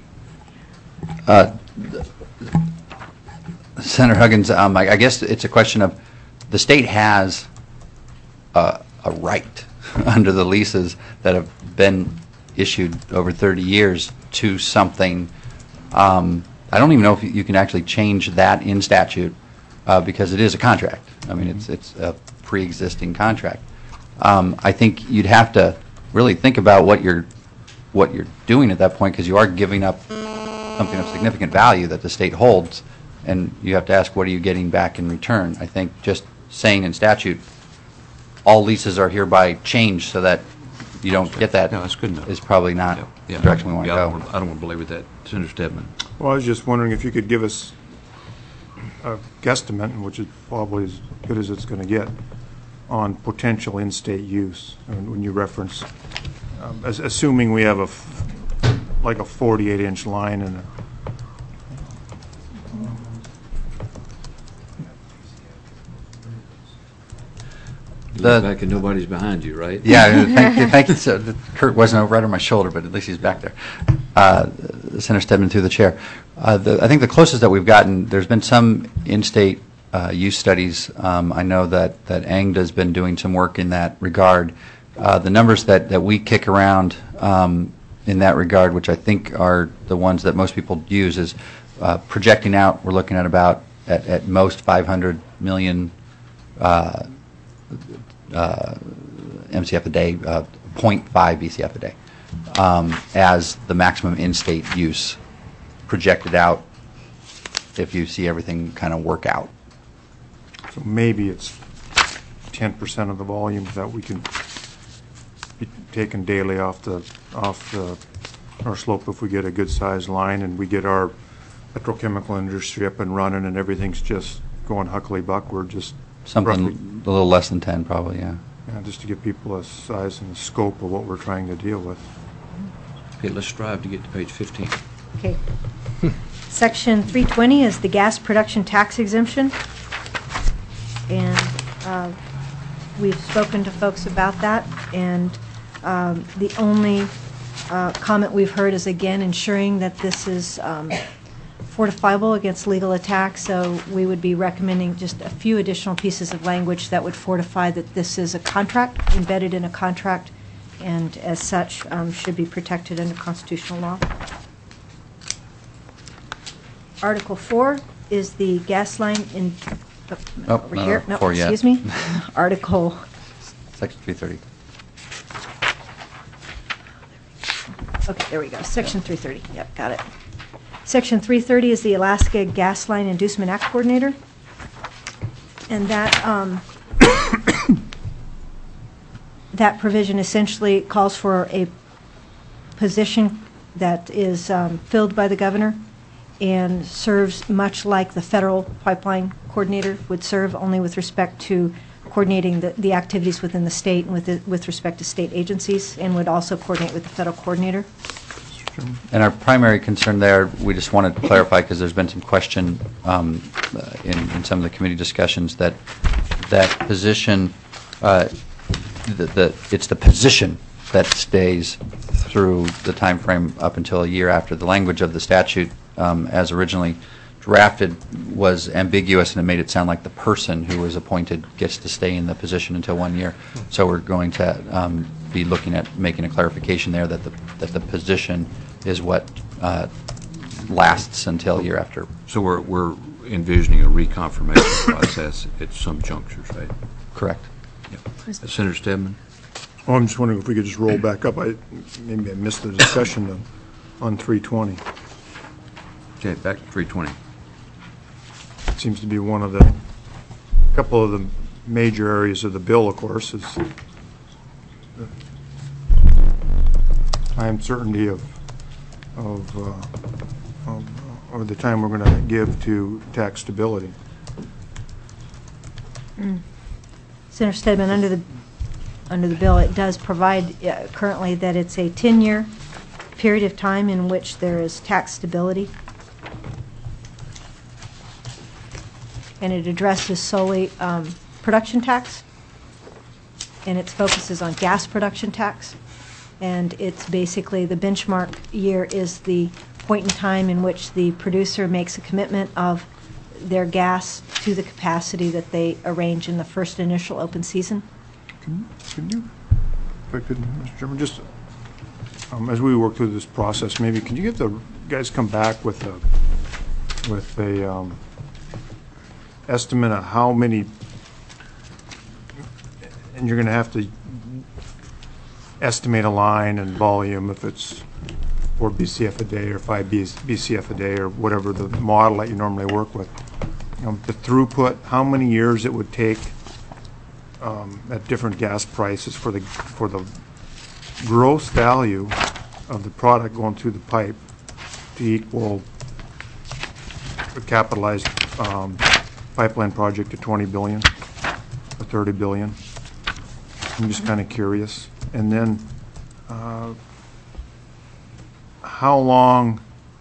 Senator Huggins, I guess it's a question of the state has a right under the leases that have been issued over 30 years to something. I don't even know if you can actually change that in statute because it is a contract. I mean, it's a pre-existing contract. I think you'd have to really think about what you're doing at that point, because you are giving up something of significant value that the state holds, and you have to ask, what are you getting back in return? I think just saying in statute, all leases are hereby changed so that you don't get that, no, that's good enough. Is probably not the direction we want to go. I don't want to belabor that. Senator Stedman. Well, I was just wondering if you could give us a guesstimate, which is probably as good as it's going to get, on potential in-state use. When you reference, assuming we have like a 48-inch line and Back and nobody's behind you, right? Yeah, thank you. So, Kurt wasn't right on my shoulder, but at least he's back there. Senator Stedman through the chair. I think the closest that we've gotten, there's been some in-state use studies. I know that ANGDA has been doing some work in that regard. The numbers that we kick around in that regard, which I think are the ones that most people use, is projecting out, we're looking at about, at most 500 million MCF a day, 0.5 BCF a day, as the maximum in-state use projected out if you see everything kind of work out. So maybe it's 10% of the volumes that we can be taken daily off our slope if we get a good sized line and we get our petrochemical industry up and running and everything's just going huckly buck. We're just Something roughly, a little less than 10, probably, yeah. just to give people a size and a scope of what we're trying to deal with. Okay, let's strive to get to page 15. Okay. Section 320 is the gas production tax exemption. And we've spoken to folks about that. And the only comment we've heard is, again, ensuring that this is fortifiable against legal attack. So we would be recommending just a few additional pieces of language that would fortify that this is a contract, embedded in a contract, and as such should be protected under constitutional law. Article 4 is the gas line in over no, here. no, 4 yet. Excuse me. Article Section 330. Okay, there we go. Section 330. Yep, got it. Section 330 is the Alaska Gas Line Inducement Act Coordinator. And that that provision essentially calls for a position that is filled by the governor and serves much like the federal pipeline coordinator would serve, only with respect to coordinating the activities within the state and with respect to state agencies, and would also coordinate with the federal coordinator. And our primary concern there, we just wanted to clarify, because there's been some question in some of the committee discussions, that position, it's the position that stays through the time frame up until a year after. The language of the statute, as originally drafted, was ambiguous, and it made it sound like the person who was appointed gets to stay in the position until 1 year. So we're going to be looking at making a clarification there that the position is what lasts until a year after. So we're envisioning a reconfirmation process at some junctures, right? Correct. Yeah. Senator Steadman? Oh, I'm just wondering if we could just roll back up. Maybe I missed the discussion on 320. Okay, back to 320. Seems to be couple of the major areas of the bill, of course, is the uncertainty of the time we're going to give to tax stability. Senator Steadman, under the bill, it does provide currently that it's a 10-year period of time in which there is tax stability. And it addresses solely production tax, and its focus is on gas production tax. And it's basically the benchmark year is the point in time in which the producer makes a commitment of their gas to the capacity that they arrange in the first initial open season. Can you, if I could, Mr. Chairman, just as we work through this process, maybe can you get the guys come back with a estimate of how many, and you're going to have to estimate a line and volume if it's 4 BCF a day or 5 BCF a day or whatever the model that you normally work with. The throughput, how many years it would take at different gas prices for the gross value of the product going through the pipe to equal a capitalized pipeline project of 20 billion or 30 billion. I'm just kind of curious. And then how long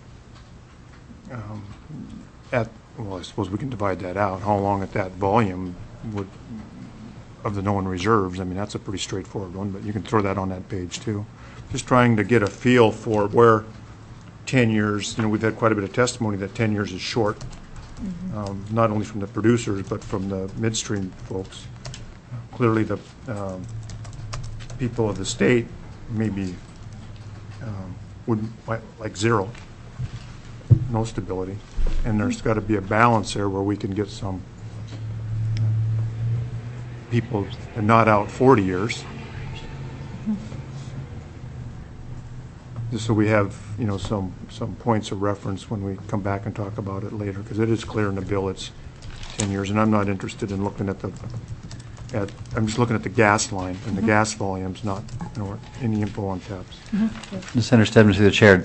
well, I suppose we can divide that out. How long at that volume of the known reserves? I mean, that's a pretty straightforward one, but you can throw that on that page too. Just trying to get a feel for where 10 years, we've had quite a bit of testimony that 10 years is short, not only from the producers, but from the midstream folks. Clearly the people of the state maybe would like zero, no stability. And there's got to be a balance there where we can get some people not out 40 years. just so we have, you know, some points of reference when we come back and talk about it later, because it is clear in the bill it's 10 years, and I'm not interested in looking at I'm just looking at the gas line and the gas volumes, not, you know, any info on taps. Senator Stebbins, through the chair,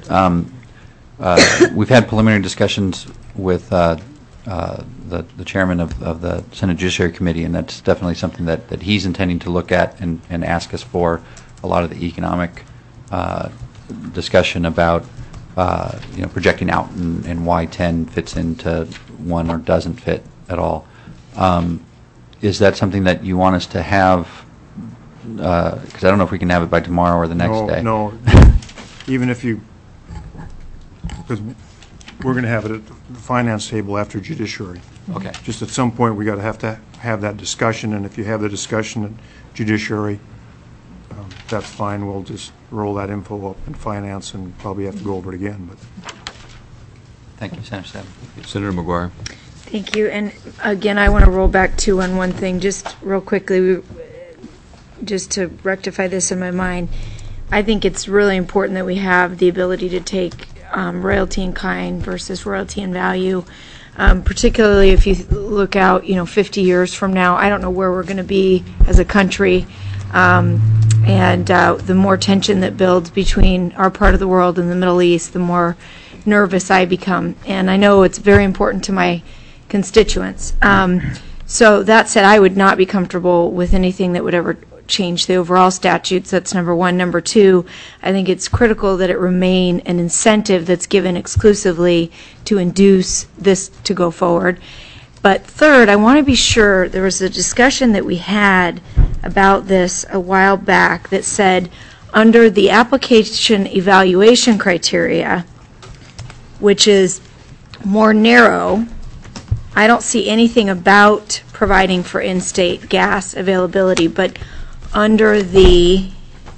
we've had preliminary discussions with the chairman of the Senate Judiciary Committee, and that's definitely something that he's intending to look at and ask us for a lot of the economic discussion about projecting out and why 10 fits into 1 or doesn't fit at all. Is that something that you want us to have? Because I don't know if we can have it by tomorrow or the next day. No, even if you, because we're going to have it at the finance table after judiciary. Okay. Just at some point, we got to have that discussion, and if you have the discussion at judiciary, that's fine. We'll just roll that info up in finance and probably have to go over it again. But Thank you, Senator Stebbins. Senator McGuire. Thank you. And again, I want to roll back to on one thing, just real quickly, just to rectify this in my mind. I think it's really important that we have the ability to take royalty in kind versus royalty in value, particularly if you look out, 50 years from now. I don't know where we're going to be as a country, and the more tension that builds between our part of the world and the Middle East, the more nervous I become. And I know it's very important to my constituents. So that said, I would not be comfortable with anything that would ever change the overall statutes. That's number one. Number two, I think it's critical that it remain an incentive that's given exclusively to induce this to go forward. But third, I want to be sure, there was a discussion that we had about this a while back that said under the application evaluation criteria, which is more narrow, I don't see anything about providing for in-state gas availability, but under the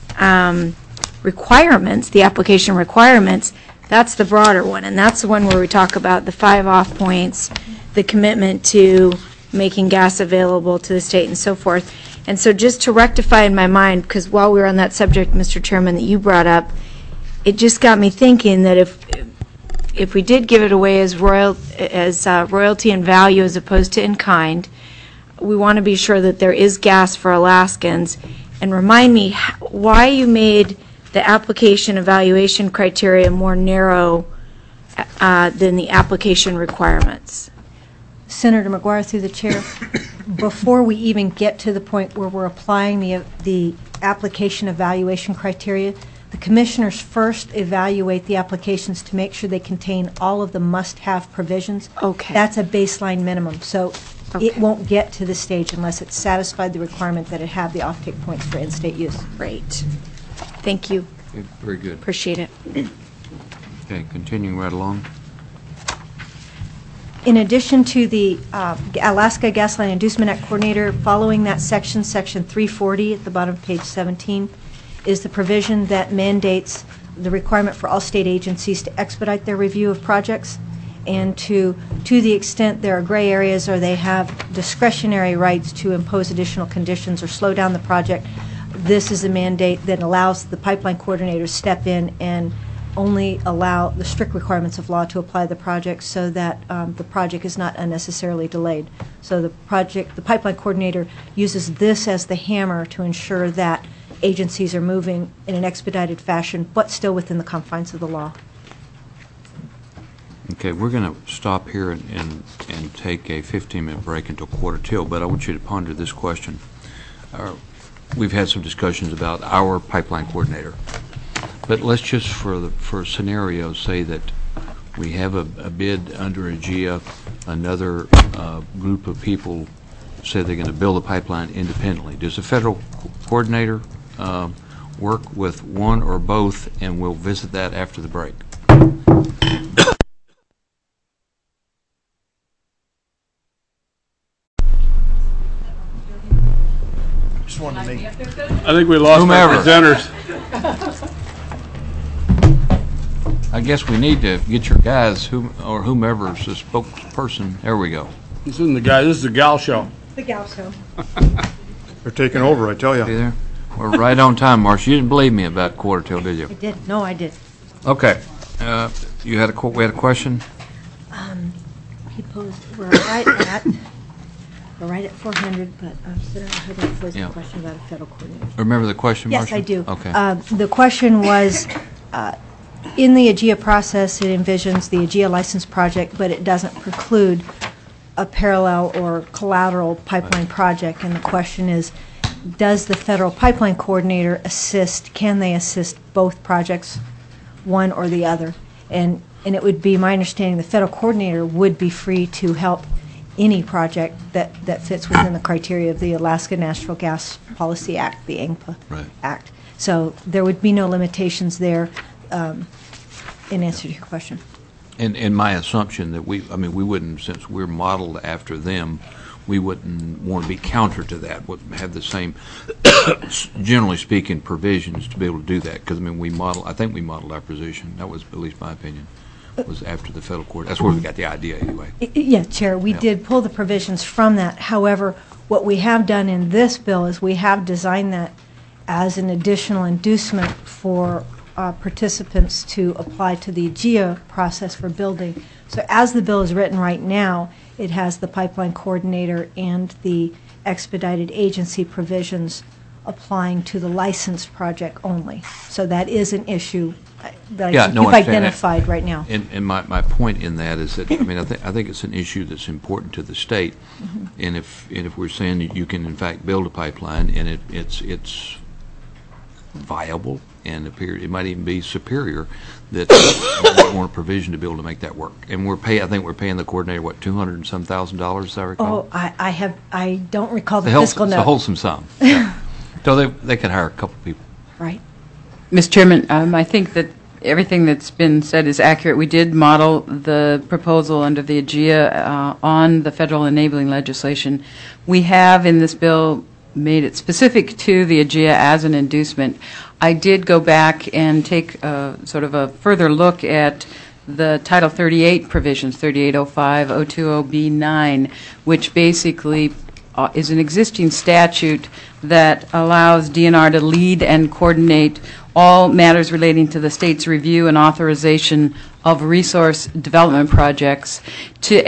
requirements, the application requirements, that's the broader one, and that's the one where we talk about the 5 off points, the commitment to making gas available to the state and so forth. And so just to rectify in my mind, because while we were on that subject, Mr. Chairman, that you brought up, it just got me thinking that if we did give it away as royalty and value as opposed to in kind, we want to be sure that there is gas for Alaskans. And remind me why you made the application evaluation criteria more narrow than the application requirements. Senator McGuire, through the chair, before we even get to the point where we're applying the application evaluation criteria, the commissioners first evaluate the applications to make sure they contain all of the must-have provisions. Okay. That's a baseline minimum. So Okay. it won't get to the stage unless it's satisfied the requirement that it have the offtake points for in-state use. Great. Thank you. Okay, very good. Appreciate it. Okay, continuing right along. In addition to the Alaska Gasline Inducement Act Coordinator, following that section, Section 340 at the bottom of page 17, is the provision that mandates the requirement for all state agencies to expedite their review of projects, and to the extent there are gray areas or they have discretionary rights to impose additional conditions or slow down the project, this is a mandate that allows the pipeline coordinator to step in and only allow the strict requirements of law to apply the project so that the project is not unnecessarily delayed. So the pipeline coordinator uses this as the hammer to ensure that agencies are moving in an expedited fashion, but still within the confines of the law. Okay, we're going to stop here and take a 15-minute break until 1:45, but I want you to ponder this question. We've had some discussions about our pipeline coordinator, but let's just for scenario say that we have a bid under AGEA, another group of people say they're going to build a pipeline independently. Does the federal coordinator work with one or both, and we'll visit that after the break? Just wanted to make I think we lost Whomever. our presenters. I guess we need to get your guys, whomever's the spokesperson. There we go. This isn't the guy, this is the gal show. The gal show. they're taking over, I tell See you. there? We're right on time, Marcia. You didn't believe me about 1:45, did you? I did. No, I did. Okay. You had we had a question? He posed, we're right at 400, but I don't know how to pose a question about a federal coordinator. Remember the question, Yes, Marcia? I do. Okay. The question was, in the AGIA process, it envisions the AGIA license project, but it doesn't preclude a parallel or collateral pipeline project. And the question is, does the federal pipeline coordinator assist, can they assist both projects, one or the other? And it would be my understanding the federal coordinator would be free to help any project that fits within the criteria of the Alaska Natural Gas Policy Act, the ANGPA Act. So there would be no limitations there in answer to your question. And my assumption that we wouldn't, since we're modeled after them, we wouldn't want to be counter to that, wouldn't have the same, generally speaking, provisions to be able to do that. Because, I think we modeled our position. That was at least my opinion, was after the federal court. That's where we got the idea anyway. Yeah, Chair, we did pull the provisions from that. However, what we have done in this bill is we have designed that as an additional inducement for participants to apply to the AGIA process for building. So as the bill is written right now, it has the pipeline coordinator and the expedited agency provisions applying to the licensed project only. So that is an issue that I think you've identified right now. And my point in that is that, I think it's an issue that's important to the state. Mm-hmm. And if we're saying that you can, in fact, build a pipeline and it's viable and it might even be superior, that we want a provision to be able to make that work. And I think we're paying the coordinator, what, $200 and some thousand, as I recall? Oh, I don't recall the fiscal note. It's a wholesome sum. Yeah. So they can hire a couple people. Right. Mr. Chairman, I think that everything that's been said is accurate. We did model the proposal under the AGIA on the federal enabling legislation. We have in this bill made it specific to the AGIA as an inducement. I did go back and take sort of a further look at the Title 38 provisions, 3805, 020B9, which basically is an existing statute that allows DNR to lead and coordinate all matters relating to the state's review and authorization of resource development projects to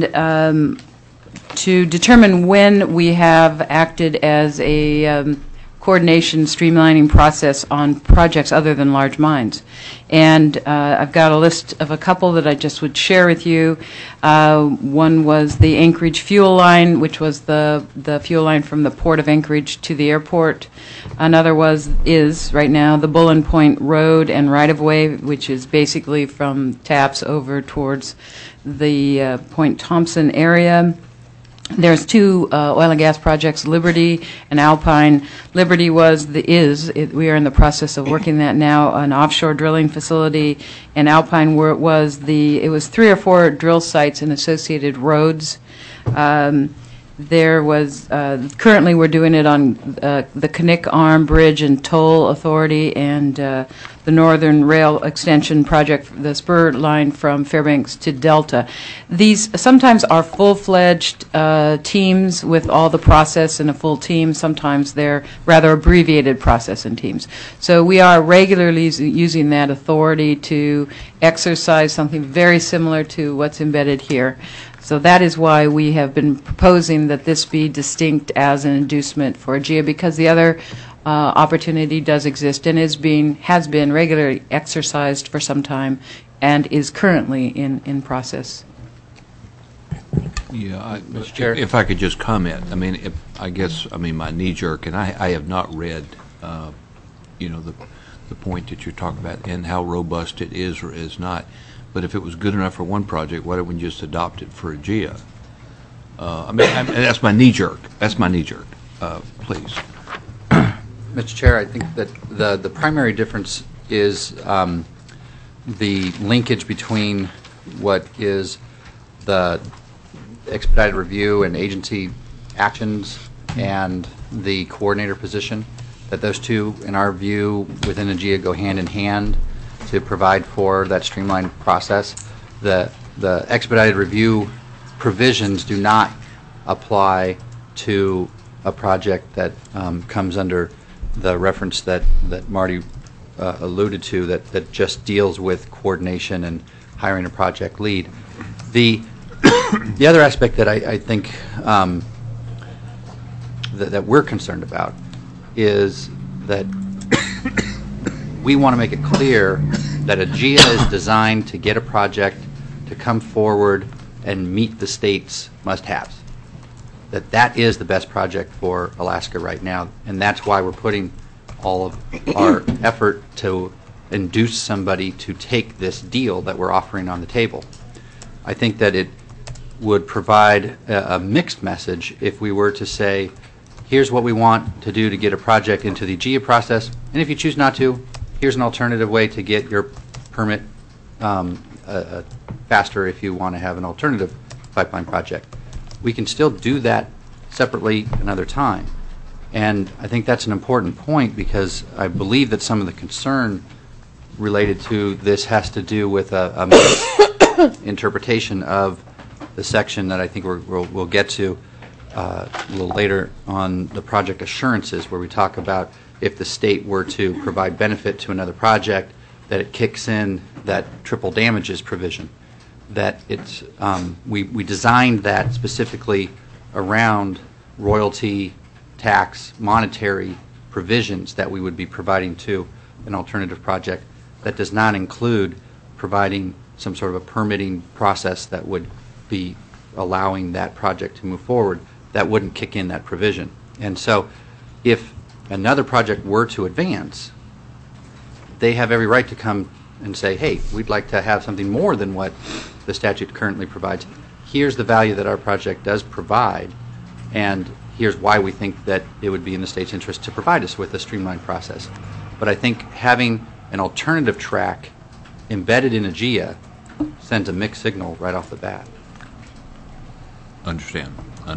determine when we have acted as a coordination streamlining process on projects other than large mines. And I've got a list of a couple that I just would share with you. One was the Anchorage fuel line, which was the fuel line from the port of Anchorage to the airport. Another is right now the Bullen Point Road and right-of-way, which is basically from TAPS over towards the Point Thompson area. There's two oil and gas projects, Liberty and Alpine. Liberty we are in the process of working that now, an offshore drilling facility, and Alpine it was 3 or 4 drill sites and associated roads. There was currently we're doing it on the Knik Arm Bridge and Toll Authority and the Northern Rail Extension Project, the spur line from Fairbanks to Delta. These sometimes are full-fledged teams with all the process in a full team. Sometimes they're rather abbreviated process in teams. So we are regularly using that authority to exercise something very similar to what's embedded here. So that is why we have been proposing that this be distinct as an inducement for AGIA, because the other opportunity does exist and has been regularly exercised for some time and is currently in process. Yeah, Mr. Chair, if I could just comment. My knee jerk, and I have not read, the point that you're talking about and how robust it is or is not. But if it was good enough for one project, why don't we just adopt it for AGIA? That's my knee jerk. Please. Mr. Chair, I think that the primary difference is the linkage between what is the expedited review and agency actions and the coordinator position, that those two, in our view, within AGIA go hand in hand to provide for that streamlined process. The expedited review provisions do not apply to a project that comes under the reference that Marty alluded to that just deals with coordination and hiring a project lead. The other aspect that I think that we're concerned about is that we want to make it clear that a GIA is designed to get a project to come forward and meet the state's must-haves. That is the best project for Alaska right now, and that's why we're putting all of our effort to induce somebody to take this deal that we're offering on the table. I think that it would provide a mixed message if we were to say, here's what we want to do to get a project into the GIA process, and if you choose not to, here's an alternative way to get your permit faster if you want to have an alternative pipeline project. We can still do that separately another time. And I think that's an important point because I believe that some of the concern related to this has to do with a interpretation of the section that I think we'll get to a little later on the project assurances, where we talk about if the state were to provide benefit to another project, that it kicks in that triple damages provision. That it's we designed that specifically around royalty, tax, monetary provisions that we would be providing to an alternative project. That does not include providing some sort of a permitting process that would be allowing that project to move forward. That wouldn't kick in that provision. And so if another project were to advance, they have every right to come and say, hey, we'd like to have something more than what the statute currently provides. Here's the value that our project does provide, and here's why we think that it would be in the state's interest to provide us with a streamlined process. But I think having an alternative track embedded in a GIA sends a mixed signal right off the bat. Understand.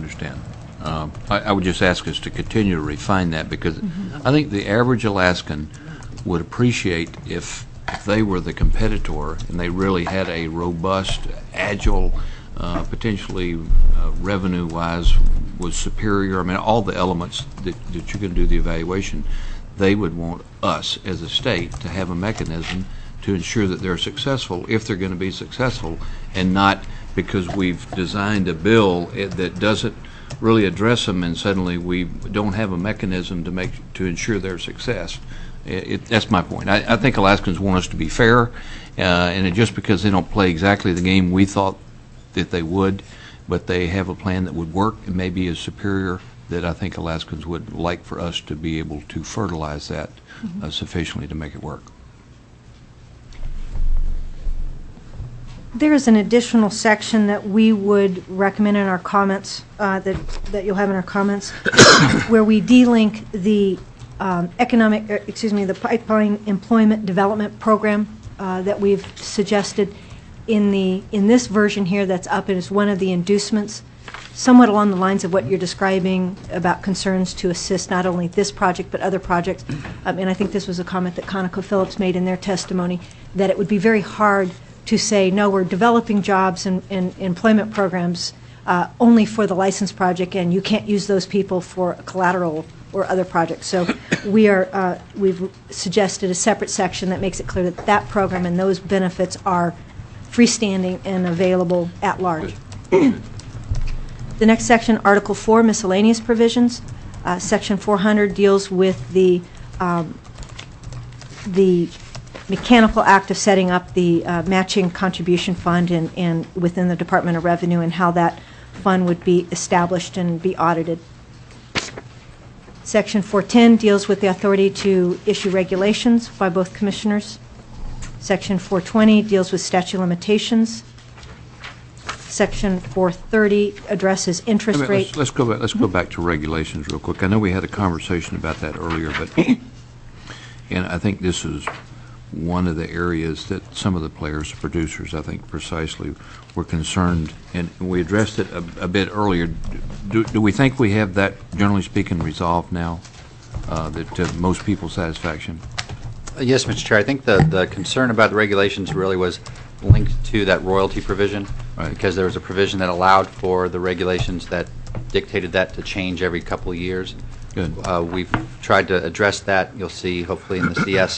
I would just ask us to continue to refine that, because I think the average Alaskan would appreciate if they were the competitor and they really had a robust, agile, potentially revenue-wise was superior. I mean, all the elements that you're going to do the evaluation, they would want us as a state to have a mechanism to ensure that they're successful if they're going to be successful, and not because we've designed a bill that doesn't really address them and suddenly we don't have a mechanism to ensure their success. That's my point. I think Alaskans want us to be fair, and just because they don't play exactly the game we thought that they would, but they have a plan that would work and maybe is superior, that I think Alaskans would like for us to be able to fertilize that sufficiently to make it work. There is an additional section that we would recommend in our comments, that you'll have in our comments, where we delink the the Pipeline Employment Development Program that we've suggested in this version here that's up. It is one of the inducements, somewhat along the lines of what you're describing about concerns to assist not only this project but other projects. And I think this was a comment that ConocoPhillips made in their testimony, that it would be very hard to say, no, we're developing jobs and employment programs only for the license project, and you can't use those people for collateral or other projects. So we've suggested a separate section that makes it clear that that program and those benefits are freestanding and available at large. The next section, Article 4, miscellaneous provisions. Section 400 deals with the mechanical act of setting up the matching contribution fund and within the Department of Revenue, and how that fund would be established and be audited. Section 410 deals with the authority to issue regulations by both commissioners. Section 420 deals with statute of limitations. Section 430 addresses interest rate. Let's go back to regulations real quick. I know we had a conversation about that earlier, but and I think this is one of the areas that some of the players, producers, I think precisely were concerned, and we addressed it a bit earlier. Do we think we have that, generally speaking, resolved now, that to most people's satisfaction? Yes, Mr. Chair. I think the concern about the regulations really was linked to that royalty provision, right, because there was a provision that allowed for the regulations that dictated that to change every couple of years. Good. We've tried to address that. You'll see, hopefully, in the CS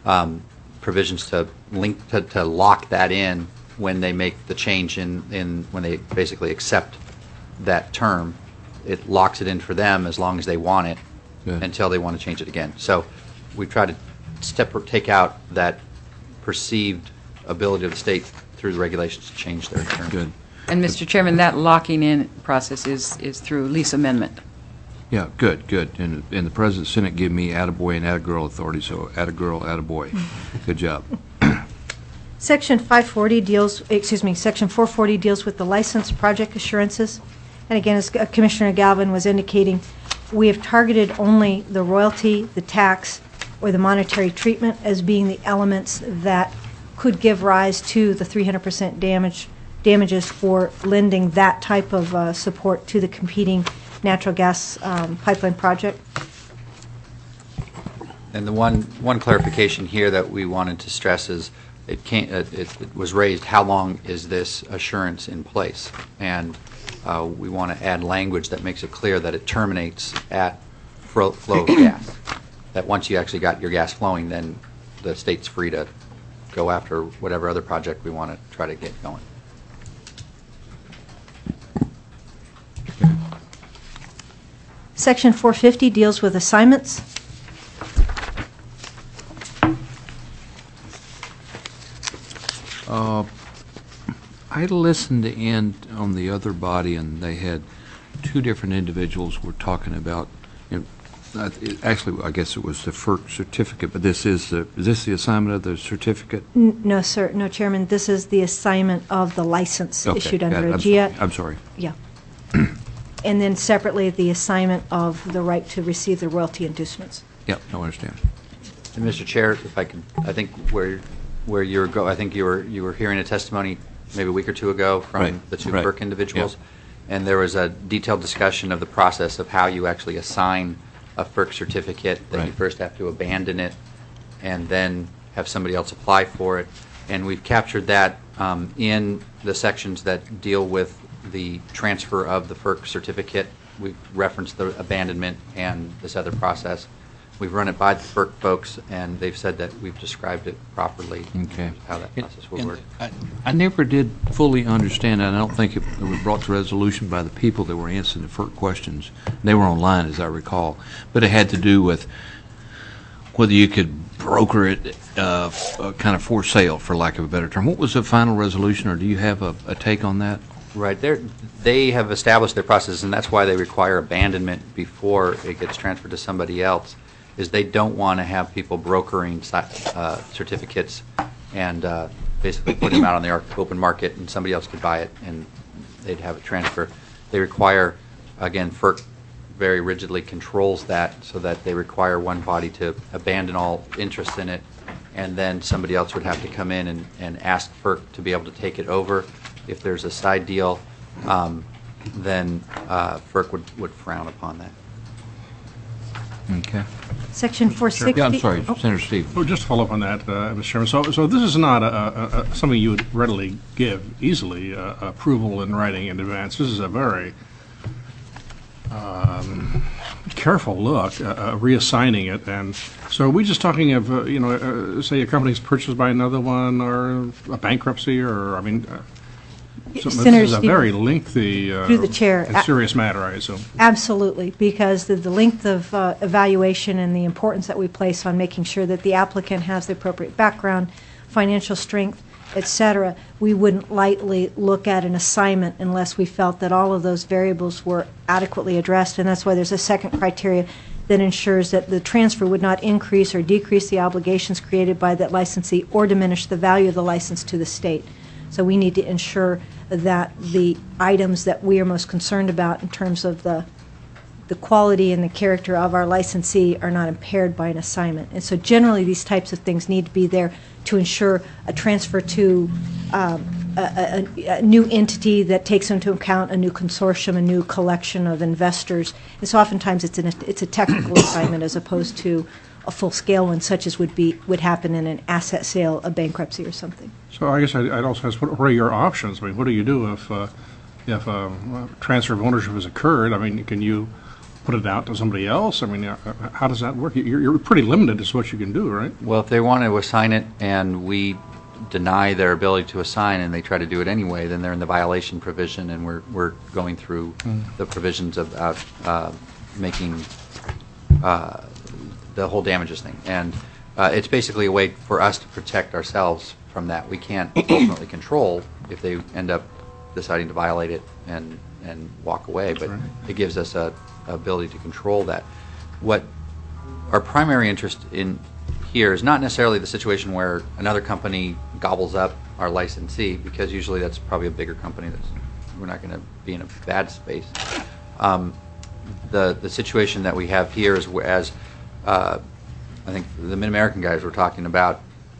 provisions to lock that in when they make the change in when they basically accept that term. It locks it in for them as long as they want it until they want to change it again. So we try to take out that perceived ability of the state through the regulations to change their term. Good. And, Mr. Chairman, that locking in process is through lease amendment. Yeah, good. And the President and Senate give me attaboy and attagirl authority, so attagirl, attaboy. Good job. Section 540 Section 440 deals with the licensed project assurances. And again, as Commissioner Galvin was indicating, we have targeted only the royalty, the tax, or the monetary treatment as being the elements that could give rise to the 300% damages for lending that type of support to the competing natural gas pipeline project. And the one clarification here that we wanted to stress is it was raised, how long is this assurance in place? And we want to add language that makes it clear that it terminates at flow of gas. That once you actually got your gas flowing, then the state's free to go after whatever other project we want to try to get going. Section 450 deals with assignments. I listened in on the other body, and they had two different individuals were talking about. Actually, I guess it was the FERC certificate, but is this the assignment of the certificate? No, sir. No, Chairman. This is the assignment of the license issued under AGIA. I'm sorry. Yeah. And then separately, the assignment of the right to receive the royalty inducements. Yeah, no, I understand. And Mr. Chair, if I could, I think where you're I think you were hearing a testimony maybe a week or two ago from the two FERC individuals, and there was a detailed discussion of the process of how you actually assign a FERC certificate, that you first have to abandon it and then have somebody else apply for it. And we've captured that in the sections that deal with the transfer of the FERC certificate. We've referenced the abandonment and this other process. We've run it by the FERC folks, and they've said that we've described it properly, how that process will work. I never did fully understand, and I don't think it was brought to resolution by the people that were answering the FERC questions. They were online, as I recall. But it had to do with whether you could broker it kind of for sale, for lack of a better term. What was the final resolution, or do you have a take on that? Right. They have established their process, and that's why they require abandonment before it gets transferred to somebody else, is they don't want to have people brokering certificates and basically putting them out on the open market, and somebody else could buy it and they'd have it transfer. They require, again, FERC very rigidly controls that, so that they require one body to abandon all interest in it, and then somebody else would have to come in and ask FERC to be able to take it over. If there's a side deal, then FERC would frown upon that. Okay. Section 460. Yeah, I'm sorry, Senator Steve. Well, just to follow up on that, Mr. Chairman. So this is not something you would readily give easily approval in writing in advance. This is a very careful look, reassigning it. And so are we just talking of, say a company's purchased by another one, or a bankruptcy, or, I mean, so this is a very lengthy, through the chair, and serious matter, I assume. Absolutely, because the length of evaluation and the importance that we place on making sure that the applicant has the appropriate background, financial strength, et cetera, we wouldn't lightly look at an assignment unless we felt that all of those variables were adequately addressed, and that's why there's a second criteria that ensures that the transfer would not increase or decrease the obligations created by that licensee or diminish the value of the license to the state. So we need to ensure that the items that we are most concerned about in terms of the quality and the character of our licensee are not impaired by an assignment. And so generally these types of things need to be there to ensure a transfer to a new entity that takes into account a new consortium, a new collection of investors. And so oftentimes it's a technical assignment as opposed to a full-scale one, such as would happen in an asset sale, a bankruptcy, or something. So I guess I'd also ask, what are your options? I mean, what do you do if a transfer of ownership has occurred? I mean, can you put it out to somebody else? I mean, how does that work? You're pretty limited as to what you can do, right? Well, if they want to assign it and we deny their ability to assign and they try to do it anyway, then they're in the violation provision, and we're going through the provisions about making the whole damages thing. And it's basically a way for us to protect ourselves from that. We can't ultimately control if they end up deciding to violate it and walk away, but it gives us a ability to control that. What our primary interest in here is not necessarily the situation where another company gobbles up our licensee, because usually that's probably a bigger company. We're not going to be in a bad space. The situation that we have here is as I think the Mid-American guys were talking about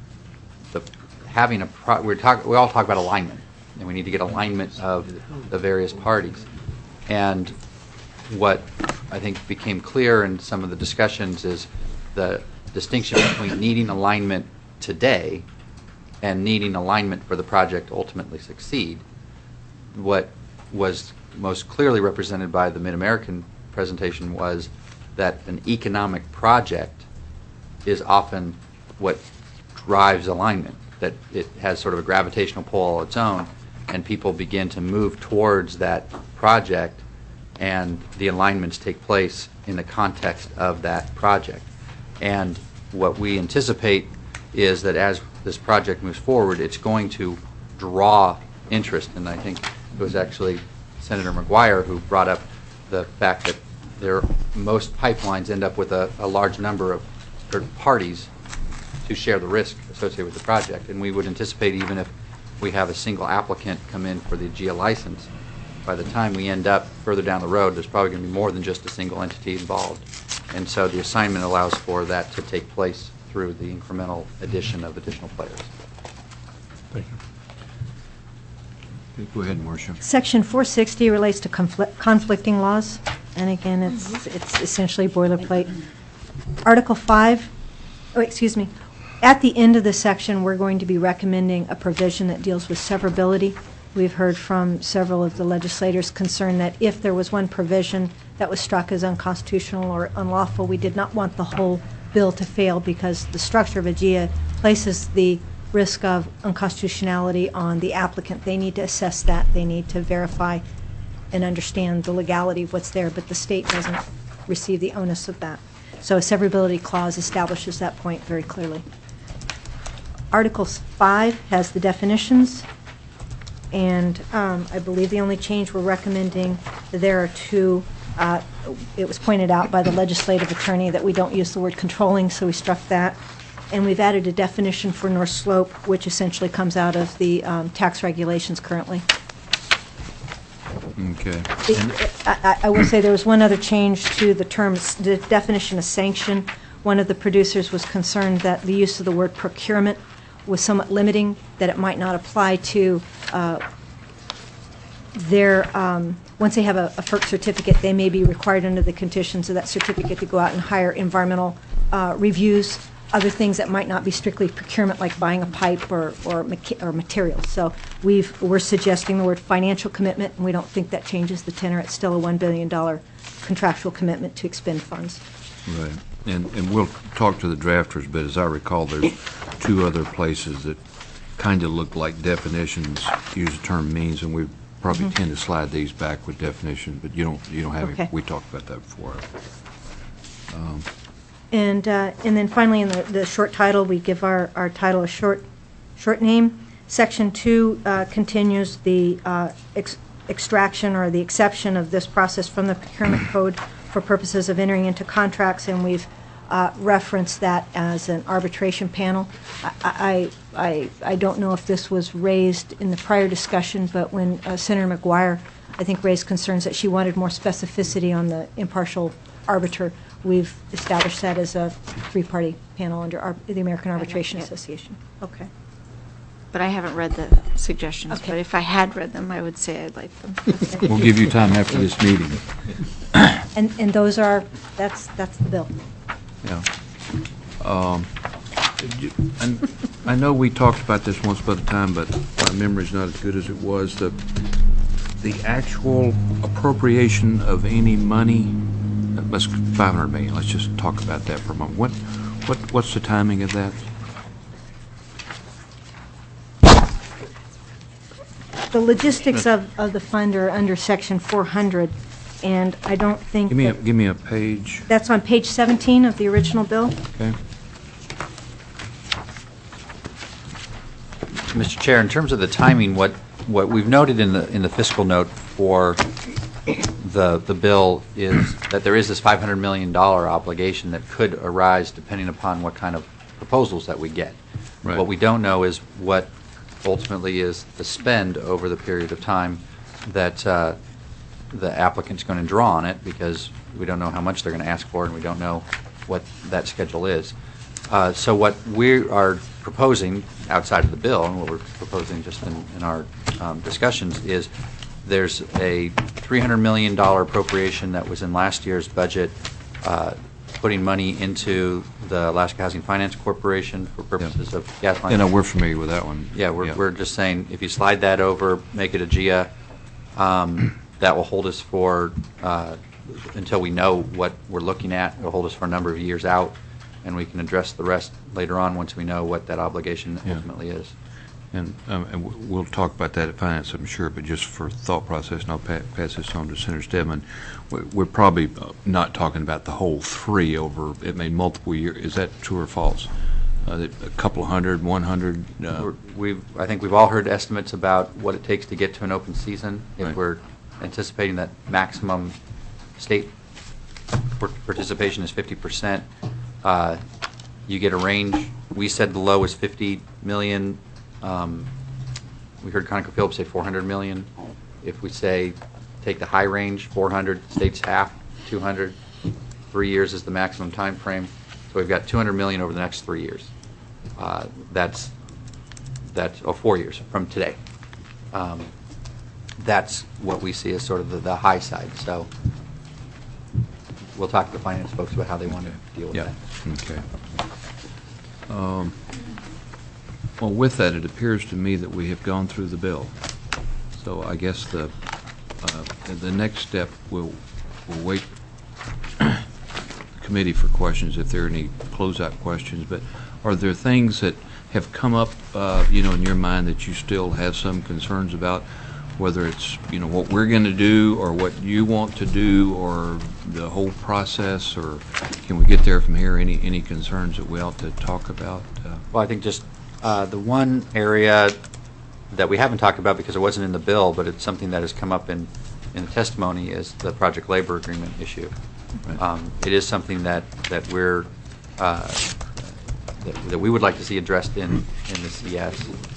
having we all talk about alignment, and we need to get alignment of the various parties. And what I think became clear in some of the discussions is the distinction between needing alignment today and needing alignment for the project to ultimately succeed. What was most clearly represented by the Mid-American presentation was that an economic project is often what drives alignment, that it has sort of a gravitational pull all its own, and people begin to move towards that project, and the alignments take place in the context of that project. And what we anticipate is that as this project moves forward, it's going to draw interest. And I think it was actually Senator McGuire who brought up the fact that most pipelines end up with a large number of parties to share the risk associated with the project. And we would anticipate, even if we have a single applicant come in for the GEA license, by the time we end up further down the road, there's probably going to be more than just a single entity involved. And so the assignment allows for that to take place through the incremental addition of additional players. Thank you. Okay, go ahead, Marcia. Section 460 relates to conflicting laws, and again, it's essentially boilerplate. Article 5, at the end of the section, we're going to be recommending a provision that deals with severability. We've heard from several of the legislators concerned that if there was one provision that was struck as unconstitutional or unlawful, we did not want the whole bill to fail, because the structure of a GEA places the risk of unconstitutionality on the applicant. They need to assess that. They need to verify and understand the legality of what's there, but the state doesn't receive the onus of that. So a severability clause establishes that point very clearly. Article 5 has the definitions, and I believe the only change we're recommending, there are two. It was pointed out by the legislative attorney that we don't use the word controlling, so we struck that. And we've added a definition for North Slope, which essentially comes out of the tax regulations currently. Okay. I will say there was one other change to the terms, the definition of sanction. One of the producers was concerned that the use of the word procurement was somewhat limiting, that it might not apply to once they have a FERC certificate, they may be required under the conditions of that certificate to go out and hire environmental reviews, other things that might not be strictly procurement, like buying a pipe or materials. So we're suggesting the word financial commitment, and we don't think that changes the tenor. It's still a $1 billion contractual commitment to expend funds. Right. And we'll talk to the drafters, but as I recall, there's two other places that kind of look like definitions, use the term means, and we probably tend to slide these back with definition, but you don't have Okay. it. We talked about that before. And then finally, in the short title, we give our title a short name. Section 2 continues the extraction or the exception of this process from the procurement code for purposes of entering into contracts, and we've referenced that as an arbitration panel. I don't know if this was raised in the prior discussion, but when Senator McGuire, I think, raised concerns that she wanted more specificity on the impartial arbiter, we've established that as a three-party panel under the American Arbitration Association. Okay. But I haven't read the suggestions. Okay. But if I had read them, I would say I'd like them. We'll give you time after this meeting. And those are, that's the bill. Yeah. And I know we talked about this once upon a time, but my memory's not as good as it was. The actual appropriation of any money let's 500 million. Let's just talk about that for a moment. What's the timing of that? The logistics of the fund are under section 400, and I don't think Give me a page. that's on page 17 of the original bill. Okay. Mr. Chair, in terms of the timing, what we've noted in the fiscal note for the bill is that there is this $500 million obligation that could arise depending upon what kind of proposals that we get. Right. What we don't know is what ultimately is the spend over the period of time that the applicant's going to draw on it, because we don't know how much they're going to ask for, and we don't know what that schedule is. So what we are proposing outside of the bill, and what we're proposing just in our discussions, is there's a $300 million appropriation that was in last year's budget, putting money into the Alaska Housing Finance Corporation for purposes of gas line. You know, we're familiar with that one. Yeah, we're just saying, if you slide that over, make it a GIA, that will hold us for, until we know what we're looking at. It will hold us for a number of years out, and we can address the rest later on once we know what that obligation ultimately is. And we'll talk about that at Finance, I'm sure, but just for thought process, and I'll pass this on to Senator Stedman, we're probably not talking about the whole three over, it may multiple years. Is that true or false? A couple hundred, 100? I think we've all heard estimates about what it takes to get to an open season. If Right. we're anticipating that maximum state participation is 50%, you get a range. We said the low is 50 million. We heard ConocoPhillips say 400 million. If we say take the high range, 400, state's half, 200, 3 years is the maximum time frame. So we've got 200 million over the next 3 years. That's 4 years from today. That's what we see as sort of the high side. So we'll talk to the finance folks about how they want to deal with that. Okay. Well, with that, it appears to me that we have gone through the bill. So I guess the next step, we'll wait the committee for questions if there are any closeout questions. But are there things that have come up, in your mind that you still have some concerns about, whether it's what we're going to do or what you want to do or the whole process, or can we get there from here? Any concerns that we ought to talk about? Well, I think just the one area that we haven't talked about because it wasn't in the bill, but it's something that has come up in the testimony, is the project labor agreement issue. Right. It is something that we're that we would like to see addressed in the CS,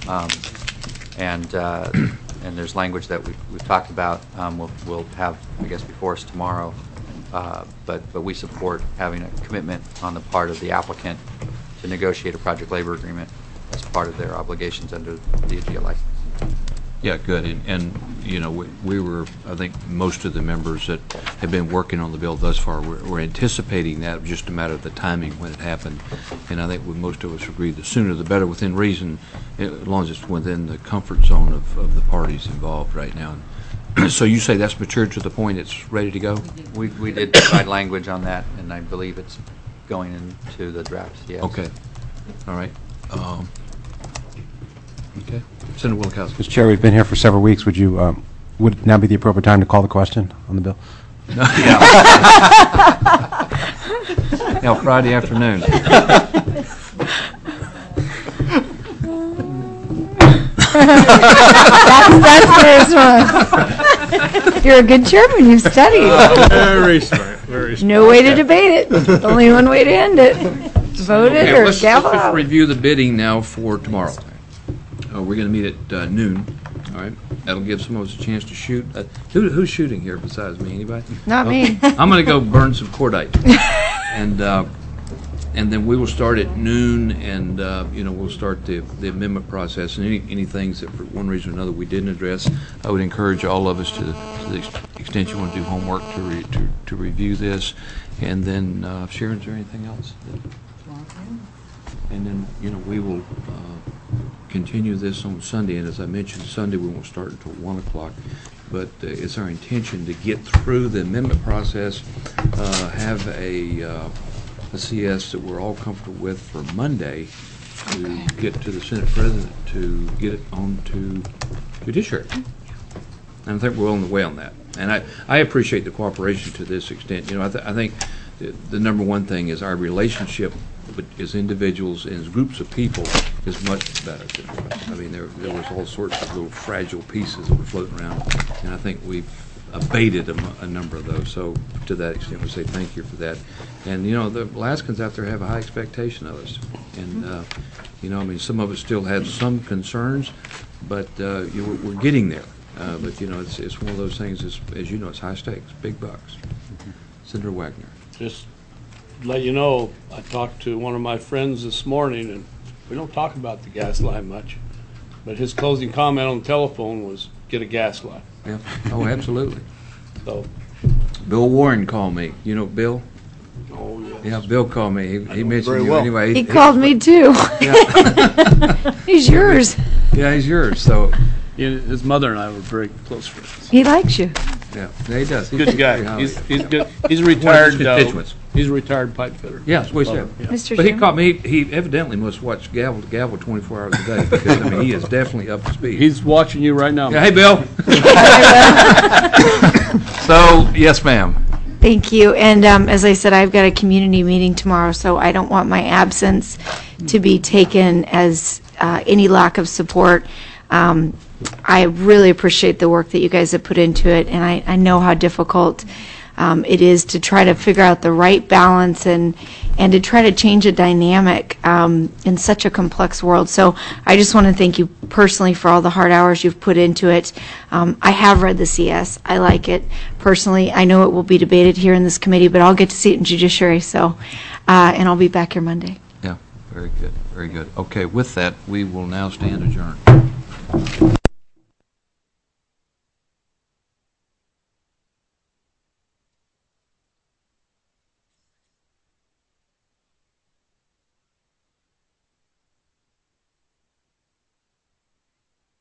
and there's language that we've talked about. We'll have, I guess, before us tomorrow. But we support having a commitment on the part of the applicant to negotiate a project labor agreement as part of their obligations under the AGIA license. Yeah, good. And we were, I think most of the members that have been working on the bill thus far were anticipating that. It was just a matter of the timing when it happened. And I think most of us agree the sooner the better, within reason, as long as it's within the comfort zone of the parties involved right now. So you say that's matured to the point it's ready to go? We did provide language on that, and I believe it's going into the draft CS. Okay. All right. Okay. Senator Wilkowski. Mr. Chair, we've been here for several weeks. Would it now be the appropriate time to call the question on the bill? Yeah, Friday afternoon. That's one. You're a good chairman. You've studied. Very smart, very smart. No way to debate it. Only one way to end it. Vote it or Let's gavel just out. review the bidding now for tomorrow. We're going to meet at noon. All right. That'll give some of us a chance to shoot. Who's shooting here besides me? Anybody? Not me. I'm going to go burn some cordite. And then we will start at noon, and we'll start the amendment process. And any things that for one reason or another we didn't address, I would encourage all of us to the extent you want to do homework to review this. And then, Sharon, is there anything else? And then we will continue this on Sunday. And as I mentioned, Sunday we won't start until 1 o'clock. but it's our intention to get through the amendment process, have a CS that we're all comfortable with for Monday, to get to the Senate President to get it on to Judiciary. And I think we're on the way on that. And I appreciate the cooperation to this extent. You know, I think the number one thing is our relationship as individuals and as groups of people is much better than it was. I mean, there was all sorts of little fragile pieces that were floating around, and I think we've abated a number of those. So to that extent, we say thank you for that. And, you know, the Alaskans out there have a high expectation of us. And, you know, I mean, some of us still have some concerns, but we're getting there. But, you know, it's one of those things, as you know, it's high stakes, big bucks. Senator Wagner. Just let you know, I talked to one of my friends this morning, and we don't talk about the gas line much, but his closing comment on the telephone was, get a gas line. Yeah. Oh, absolutely. So, Bill Warren called me. You know Bill? oh, yes. Yeah, Bill called me. He mentioned very you well. anyway. He called me too. Yeah. He's yours. Yeah, he's yours. So, His mother and I were very close friends. He likes you. yeah, he does. He's Good guy. highly- He's good. He's a retired. constituents. He's a retired pipe fitter. Yeah, that's what he said. Yeah. Mr. But he Chairman? caught me. He evidently must watch Gavel to Gavel 24 hours a day because I mean he is definitely up to speed. He's watching you right now. Yeah, hey, Bill. So, yes, ma'am. Thank you. And as I said, I've got a community meeting tomorrow, so I don't want my absence to be taken as any lack of support. I really appreciate the work that you guys have put into it, and I know how difficult it is to try to figure out the right balance and to try to change a dynamic in such a complex world. So I just want to thank you personally for all the hard hours you've put into it. I have read the CS. I like it personally. I know it will be debated here in this committee, but I'll get to see it in Judiciary. So, and I'll be back here Monday. Yeah, very good, very good. Okay, with that, we will now stand adjourned.